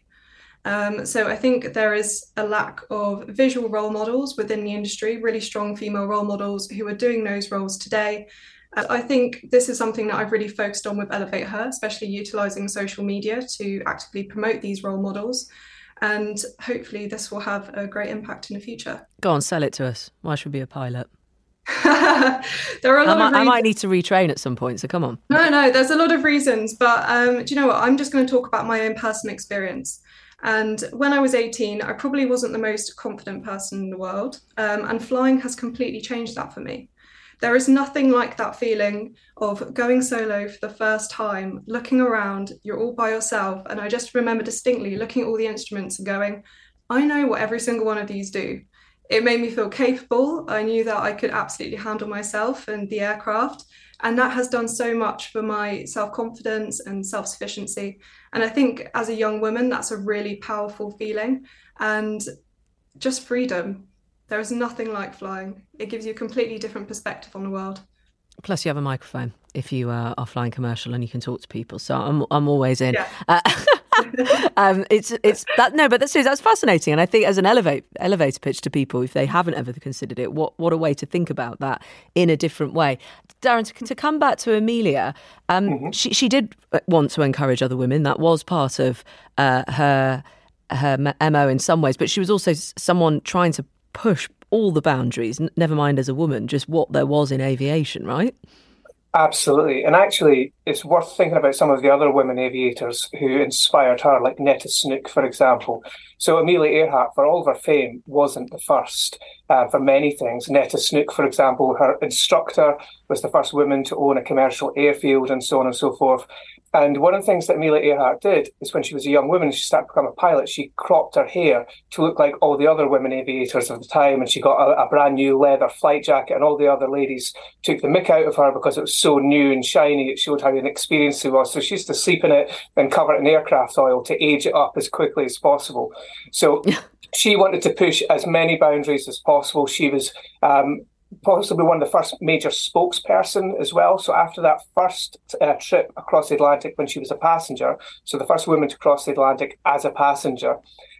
Um, so I think there is a lack of visual role models within the industry, really strong female role models who are doing those roles today. And I think this is something that I've really focused on with Elevate Her, especially utilising social media to actively promote these role models. And hopefully this will have a great impact in the future. Go on, sell it to us. Why should we be a pilot? There are a lot I might, of reasons. I might need to retrain at some point, so come on. No, no, there's a lot of reasons. But um, do you know what? I'm just going to talk about my own personal experience. And when I was eighteen, I probably wasn't the most confident person in the world. Um, and flying has completely changed that for me. There is nothing like that feeling of going solo for the first time, looking around, you're all by yourself. And I just remember distinctly looking at all the instruments and going, I know what every single one of these do. It made me feel capable. I knew that I could absolutely handle myself and the aircraft. And that has done so much for my self-confidence and self-sufficiency. And I think as a young woman, that's a really powerful feeling. And just freedom. There is nothing like flying. It gives you a completely different perspective on the world. Plus, you have a microphone if you uh, are flying commercial and you can talk to people. So I'm I'm always in. Yeah. Uh, um, it's it's that no, but that's that's fascinating. And I think as an elevate elevator pitch to people, if they haven't ever considered it, what what a way to think about that in a different way. Darren, to, to come back to Amelia, um, mm-hmm. she she did want to encourage other women. That was part of uh, her her M O in some ways, but she was also someone trying to push all the boundaries, never mind as a woman, just what there was in aviation, right? Absolutely. And actually, it's worth thinking about some of the other women aviators who inspired her, like Netta Snook, for example. So Amelia Earhart, for all of her fame, wasn't the first uh, for many things. Netta Snook, for example, her instructor was the first woman to own a commercial airfield and so on and so forth. And one of the things that Amelia Earhart did is when she was a young woman, she started to become a pilot, she cropped her hair to look like all the other women aviators of the time. And she got a, a brand new leather flight jacket, and all the other ladies took the mick out of her because it was so new and shiny. It showed how inexperienced she was. So she used to sleep in it and cover it in aircraft oil to age it up as quickly as possible. So she wanted to push as many boundaries as possible. She was um, possibly one of the first major spokesperson as well. So after that first uh, trip across the Atlantic when she was a passenger, so the first woman to cross the Atlantic as a passenger,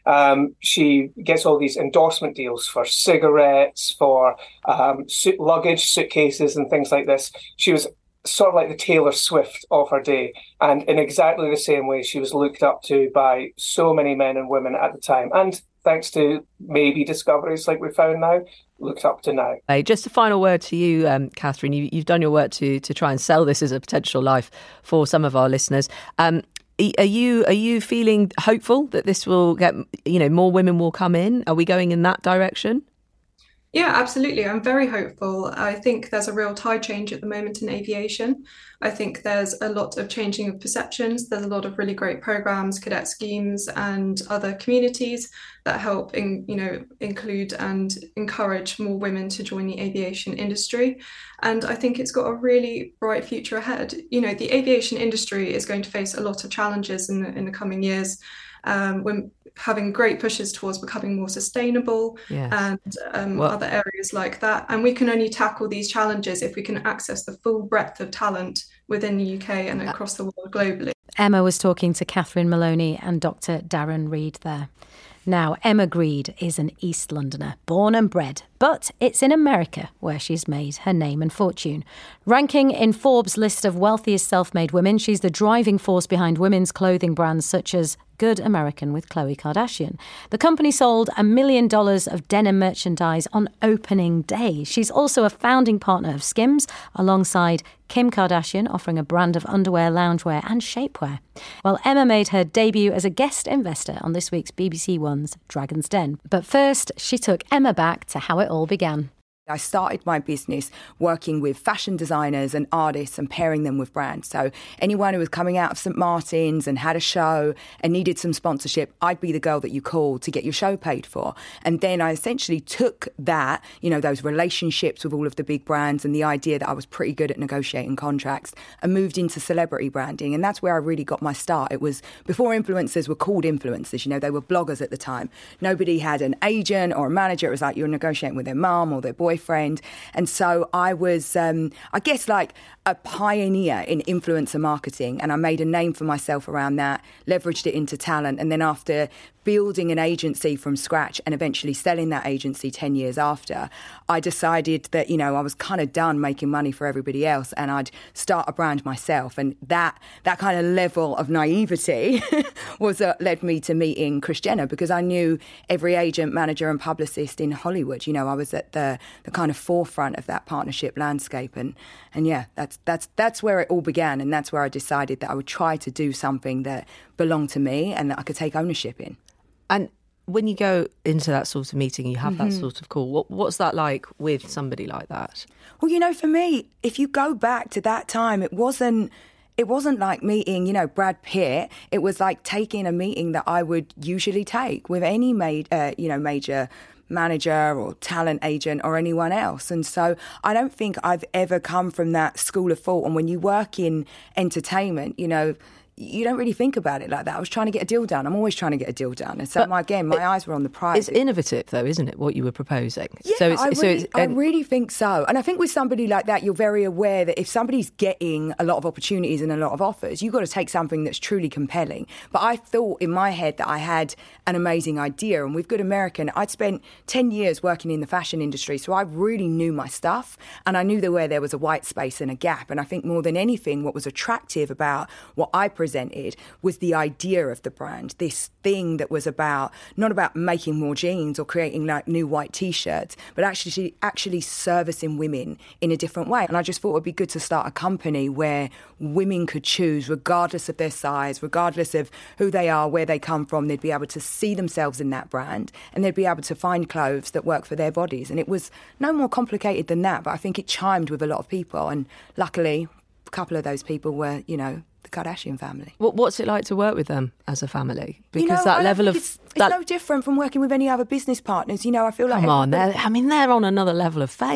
Um, she gets all these endorsement deals for cigarettes, for um, suit luggage, suitcases, and things like this. She was sort of like the Taylor Swift of her day. And in exactly the same way, she was looked up to by so many men and women at the time. And thanks to maybe discoveries like we found now, looked up to now. Hey, just a final word to you, um, Catherine. You, you've done your work to to try and sell this as a potential life for some of our listeners. Um, are you are you feeling hopeful that this will get, you know, more women will come in? Are we going in that direction? Yeah, absolutely. I'm very hopeful. I think there's a real tide change at the moment in aviation. I think there's a lot of changing of perceptions. There's a lot of really great programs, cadet schemes, and other communities that help in, you know, include and encourage more women to join the aviation industry. And I think it's got a really bright future ahead. You know, the aviation industry is going to face a lot of challenges in the in the coming years. Um, we're having great pushes towards becoming more sustainable, yes. and um, well, other areas like that. And we can only tackle these challenges if we can access the full breadth of talent within the U K and across the world globally. Emma was talking to Catherine Maloney and Doctor Darren Reid there. Now, Emma Greed is an East Londoner, born and bred, but it's in America where she's made her name and fortune. Ranking in Forbes' list of wealthiest self-made women, she's the driving force behind women's clothing brands such as Good American with Khloe Kardashian. The company sold a million dollars of denim merchandise on opening day. She's also a founding partner of Skims, alongside Kim Kardashian, offering a brand of underwear, loungewear and shapewear. Well, Emma made her debut as a guest investor on this week's B B C One's Dragon's Den. But first, she took Emma back to how it all began. I started my business working with fashion designers and artists and pairing them with brands. So anyone who was coming out of Saint Martin's and had a show and needed some sponsorship, I'd be the girl that you called to get your show paid for. And then I essentially took that, you know, those relationships with all of the big brands and the idea that I was pretty good at negotiating contracts and moved into celebrity branding. And that's where I really got my start. It was before influencers were called influencers, you know, they were bloggers at the time. Nobody had an agent or a manager. It was like you were negotiating with their mum or their boyfriend. Boyfriend. And so I was, um, I guess, like a pioneer in influencer marketing. And I made a name for myself around that, leveraged it into talent. And then after building an agency from scratch and eventually selling that agency ten years after, I decided that, you know, I was kind of done making money for everybody else and I'd start a brand myself. And that that kind of level of naivety was uh, led me to meeting Kris Jenner, because I knew every agent, manager and publicist in Hollywood. You know, I was at the, the kind of forefront of that partnership landscape. And, and yeah, that's, that's, that's where it all began. And that's where I decided that I would try to do something that belonged to me and that I could take ownership in. And when you go into that sort of meeting, you have Mm-hmm. that sort of call. What, what's that like with somebody like that? Well, you know, for me, if you go back to that time, it wasn't it wasn't like meeting, you know, Brad Pitt. It was like taking a meeting that I would usually take with any ma- uh, you know, major manager or talent agent or anyone else. And so I don't think I've ever come from that school of thought. And when you work in entertainment, you know, you don't really think about it like that. I was trying to get a deal done. I'm always trying to get a deal done. And so, but my, again, my it, eyes were on the prize. It's innovative, though, isn't it, what you were proposing? Yeah, so it's, I, so really, it's, I and, really think so. And I think with somebody like that, you're very aware that if somebody's getting a lot of opportunities and a lot of offers, you've got to take something that's truly compelling. But I thought in my head that I had an amazing idea. And with Good American, I'd spent ten years working in the fashion industry, so I really knew my stuff. And I knew that where there was a white space and a gap. And I think more than anything, what was attractive about what I presented was the idea of the brand, this thing that was about, not about making more jeans or creating like new white T-shirts, but actually actually servicing women in a different way. And I just thought it would be good to start a company where women could choose, regardless of their size, regardless of who they are, where they come from, they'd be able to see themselves in that brand and they'd be able to find clothes that work for their bodies. And it was no more complicated than that, but I think it chimed with a lot of people. And luckily, a couple of those people were, you know, the Kardashian family. What, what's it like to work with them as a family? Because you know, that I level of... It's, it's that... no different from working with any other business partners. You know, I feel like... Come on, everybody... they're, I mean, they're on another level of fame.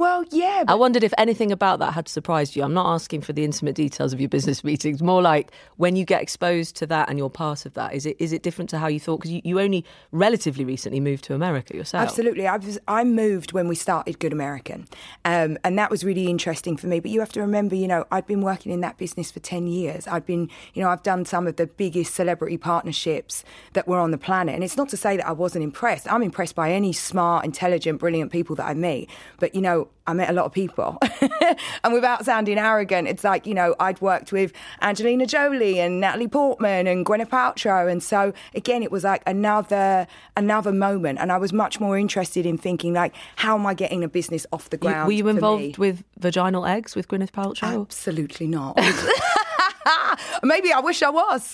Well, yeah. I wondered if anything about that had surprised you. I'm not asking for the intimate details of your business meetings, more like when you get exposed to that and you're part of that, is it is it different to how you thought? Because you, you only relatively recently moved to America yourself. Absolutely. I was I moved when we started Good American, um, and that was really interesting for me. But you have to remember, you know, I'd been working in that business for ten years. I'd been, you know, I've done some of the biggest celebrity partnerships that were on the planet. And it's not to say that I wasn't impressed. I'm impressed by any smart, intelligent, brilliant people that I meet. But, you know, I met a lot of people. And without sounding arrogant, it's like, you know, I'd worked with Angelina Jolie and Natalie Portman and Gwyneth Paltrow. And so, again, it was like another another moment. And I was much more interested in thinking, like, how am I getting a business off the ground? You, were you involved with vaginal eggs with Gwyneth Paltrow? Absolutely not. Maybe I wish I was.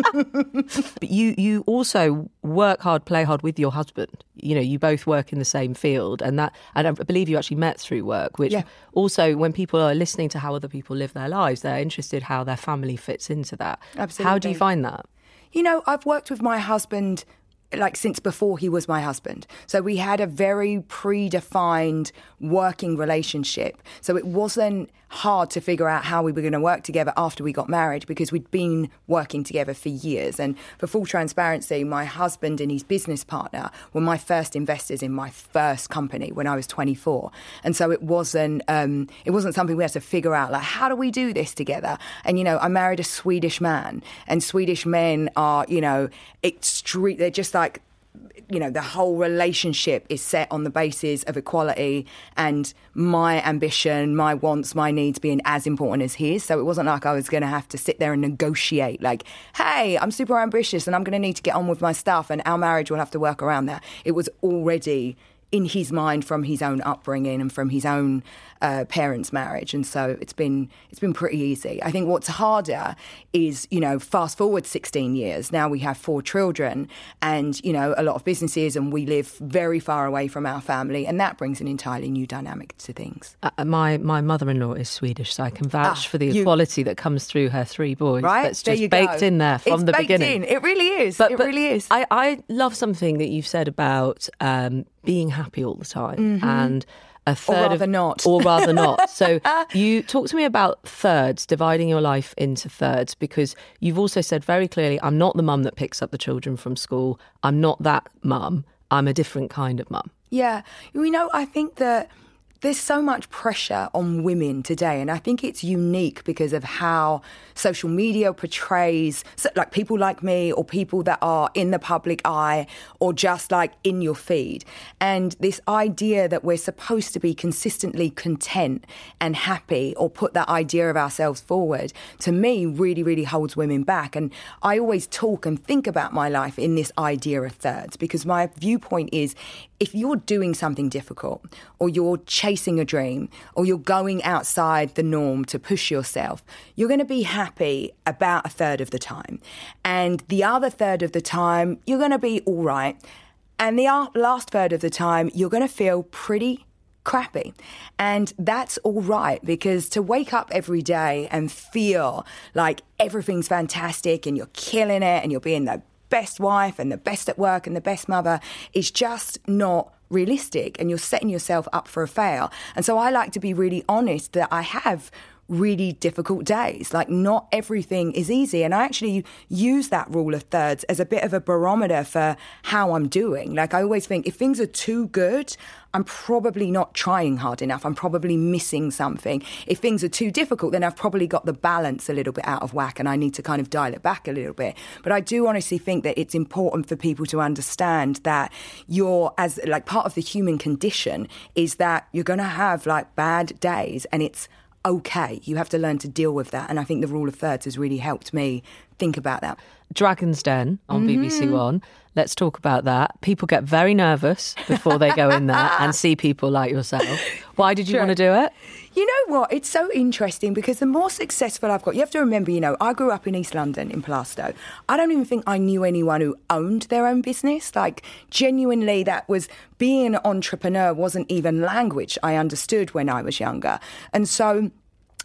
But you, you also work hard, play hard with your husband. You know, you both work in the same field, and that, and I believe you actually met through work, which yeah. also, when people are listening to how other people live their lives, they're interested how their family fits into that. Absolutely. How do you find that? You know, I've worked with my husband like since before he was my husband. So we had a very predefined working relationship. So it wasn't hard to figure out how we were going to work together after we got married, because we'd been working together for years. And for full transparency, my husband and his business partner were my first investors in my first company when I was twenty-four. And so it wasn't um, it wasn't something we had to figure out, like, how do we do this together? And, you know, I married a Swedish man, and Swedish men are, you know, extreme. They're just like, you know, the whole relationship is set on the basis of equality and my ambition, my wants, my needs being as important as his. So it wasn't like I was going to have to sit there and negotiate, like, hey, I'm super ambitious and I'm going to need to get on with my stuff and our marriage will have to work around that. It was already in his mind from his own upbringing and from his own uh, parents' marriage. And so it's been it's been pretty easy. I think what's harder is, you know, fast forward sixteen years. Now we have four children and, you know, a lot of businesses, and we live very far away from our family. And that brings an entirely new dynamic to things. Uh, my my mother-in-law is Swedish, so I can vouch ah, for the you, equality that comes through her three boys. Right? That's there just you baked go. in there from it's the baked beginning. In. It really is. But, it but really is. I, I love something that you've said about um, being happy all the time. Mm-hmm. And a third or rather of, not. Or rather not. So you talk to me about thirds, dividing your life into thirds, because you've also said very clearly, I'm not the mum that picks up the children from school. I'm not that mum. I'm a different kind of mum. Yeah. You know, I think that there's so much pressure on women today, and I think it's unique because of how social media portrays, like, people like me or people that are in the public eye or just like in your feed. And this idea that we're supposed to be consistently content and happy, or put that idea of ourselves forward, to me really, really holds women back. And I always talk and think about my life in this idea of thirds, because my viewpoint is, if you're doing something difficult, or you're chasing a dream, or you're going outside the norm to push yourself, you're going to be happy about a third of the time. And the other third of the time, you're going to be all right. And the last third of the time, you're going to feel pretty crappy. And that's all right, because to wake up every day and feel like everything's fantastic and you're killing it and you're being the best wife and the best at work and the best mother is just not realistic, and you're setting yourself up for a fail. And so I like to be really honest that I have really difficult days. Like, not everything is easy. And I actually use that rule of thirds as a bit of a barometer for how I'm doing. Like, I always think if things are too good, I'm probably not trying hard enough. I'm probably missing something. If things are too difficult, then I've probably got the balance a little bit out of whack and I need to kind of dial it back a little bit. But I do honestly think that it's important for people to understand that you're, as like part of the human condition, is that you're going to have like bad days, and it's okay. You have to learn to deal with that. And I think the rule of thirds has really helped me think about that. Dragon's Den on mm-hmm. B B C One. Let's talk about that. People get very nervous before they go in there and see people like yourself. Why did you sure. want to do it? You know what? It's so interesting because the more successful I've got, you have to remember, you know, I grew up in East London, in Plaistow. I don't even think I knew anyone who owned their own business. Like, genuinely, that was, being an entrepreneur wasn't even language I understood when I was younger. And so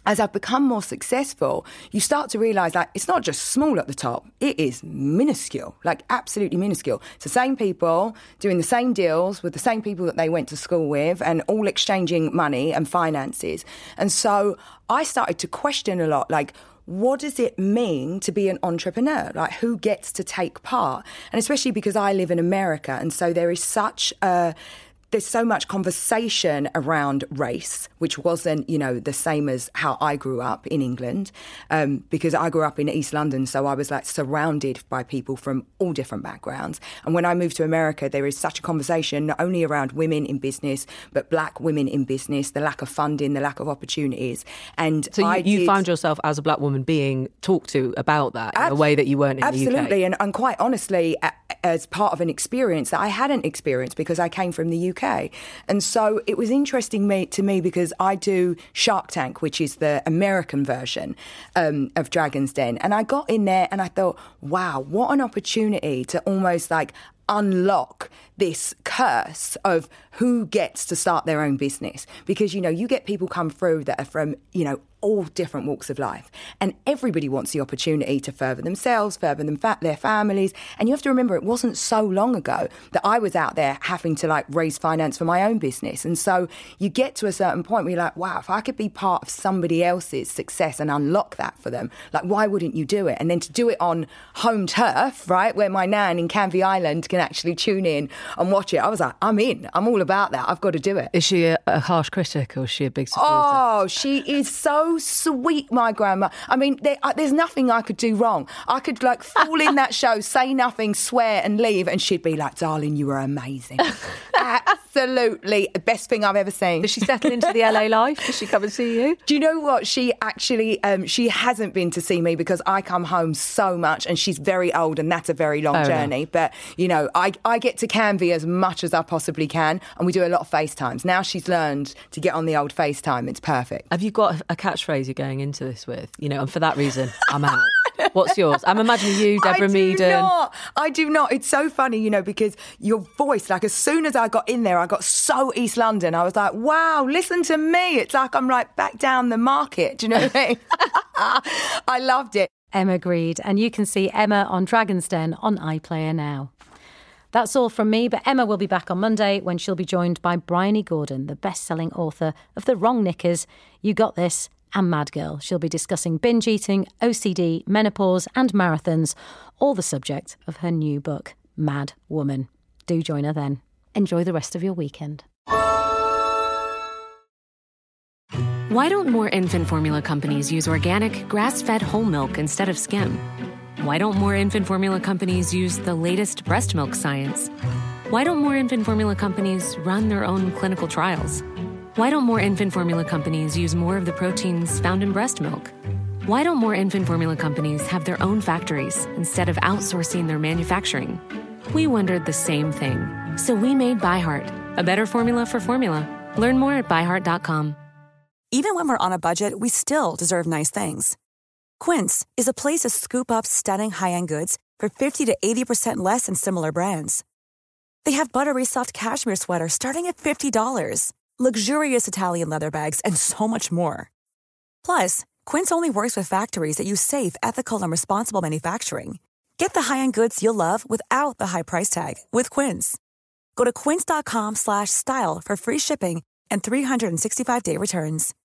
as I've become more successful, you start to realise, like, it's not just small at the top, it is minuscule, like absolutely minuscule. It's the same people doing the same deals with the same people that they went to school with and all exchanging money and finances. And so I started to question a lot, like, what does it mean to be an entrepreneur? Like, who gets to take part? And especially because I live in America, and so there is such a... There's so much conversation around race, which wasn't, you know, the same as how I grew up in England, um, because I grew up in East London, so I was like surrounded by people from all different backgrounds. And when I moved to America, there is such a conversation not only around women in business, but black women in business, the lack of funding, the lack of opportunities. And so you, I you did... found yourself as a black woman being talked to about that in Ab- a way that you weren't in absolutely. the U K. And, and quite honestly, as part of an experience that I hadn't experienced because I came from the U K. And so it was interesting me, to me because I do Shark Tank, which is the American version um, of Dragon's Den. And I got in there and I thought, wow, what an opportunity to almost like unlock this curse of who gets to start their own business. Because, you know, you get people come through that are from, you know, all different walks of life. And everybody wants the opportunity to further themselves, further them fa- their families. And you have to remember, it wasn't so long ago that I was out there having to like raise finance for my own business. And so you get to a certain point where you're like, wow, if I could be part of somebody else's success and unlock that for them, like, why wouldn't you do it? And then to do it on home turf, right, where my nan in Canvey Island can actually tune in and watch it. I was like, I'm in. I'm all about that. I've got to do it. Is she a, a harsh critic or is she a big supporter? Oh, she is so sweet, my grandma. I mean, there, uh, there's nothing I could do wrong. I could like fall in that show, say nothing, swear and leave, and she'd be like, darling, you were amazing. Absolutely. Best thing I've ever seen. Does she settle into the L A life? Does she come and see you? Do you know what? She actually, um, she hasn't been to see me because I come home so much and she's very old and that's a very long Fair journey. enough. But, you know, I, I get to Canvey as much as I possibly can and we do a lot of FaceTimes. Now she's learned to get on the old FaceTime. It's perfect. Have you got a catchphrase you're going into this with? You know, and for that reason, I'm out. What's yours? I'm imagining you, Deborah I do Meaden. Not. I do not. It's so funny, you know, because your voice, like as soon as I got in there, I got so East London. I was like, wow, listen to me. It's like I'm like back down the market. Do you know what I mean? I loved it. Emma Grede, and you can see Emma on Dragon's Den on iPlayer now. That's all from me, but Emma will be back on Monday when she'll be joined by Bryony Gordon, the best-selling author of The Wrong Knickers, You Got This, and Mad Girl. She'll be discussing binge eating, O C D, menopause and marathons, all the subject of her new book, Mad Woman. Do join her then. Enjoy the rest of your weekend. Why don't more infant formula companies use organic, grass-fed whole milk instead of skim? Why don't more infant formula companies use the latest breast milk science? Why don't more infant formula companies run their own clinical trials? Why don't more infant formula companies use more of the proteins found in breast milk? Why don't more infant formula companies have their own factories instead of outsourcing their manufacturing? We wondered the same thing. So we made ByHeart, a better formula for formula. Learn more at by heart dot com. Even when we're on a budget, we still deserve nice things. Quince is a place to scoop up stunning high-end goods for fifty to eighty percent less than similar brands. They have buttery soft cashmere sweaters starting at fifty dollars, luxurious Italian leather bags, and so much more. Plus, Quince only works with factories that use safe, ethical, and responsible manufacturing. Get the high-end goods you'll love without the high price tag with Quince. Go to quince dot com slash style for free shipping and three sixty-five day returns.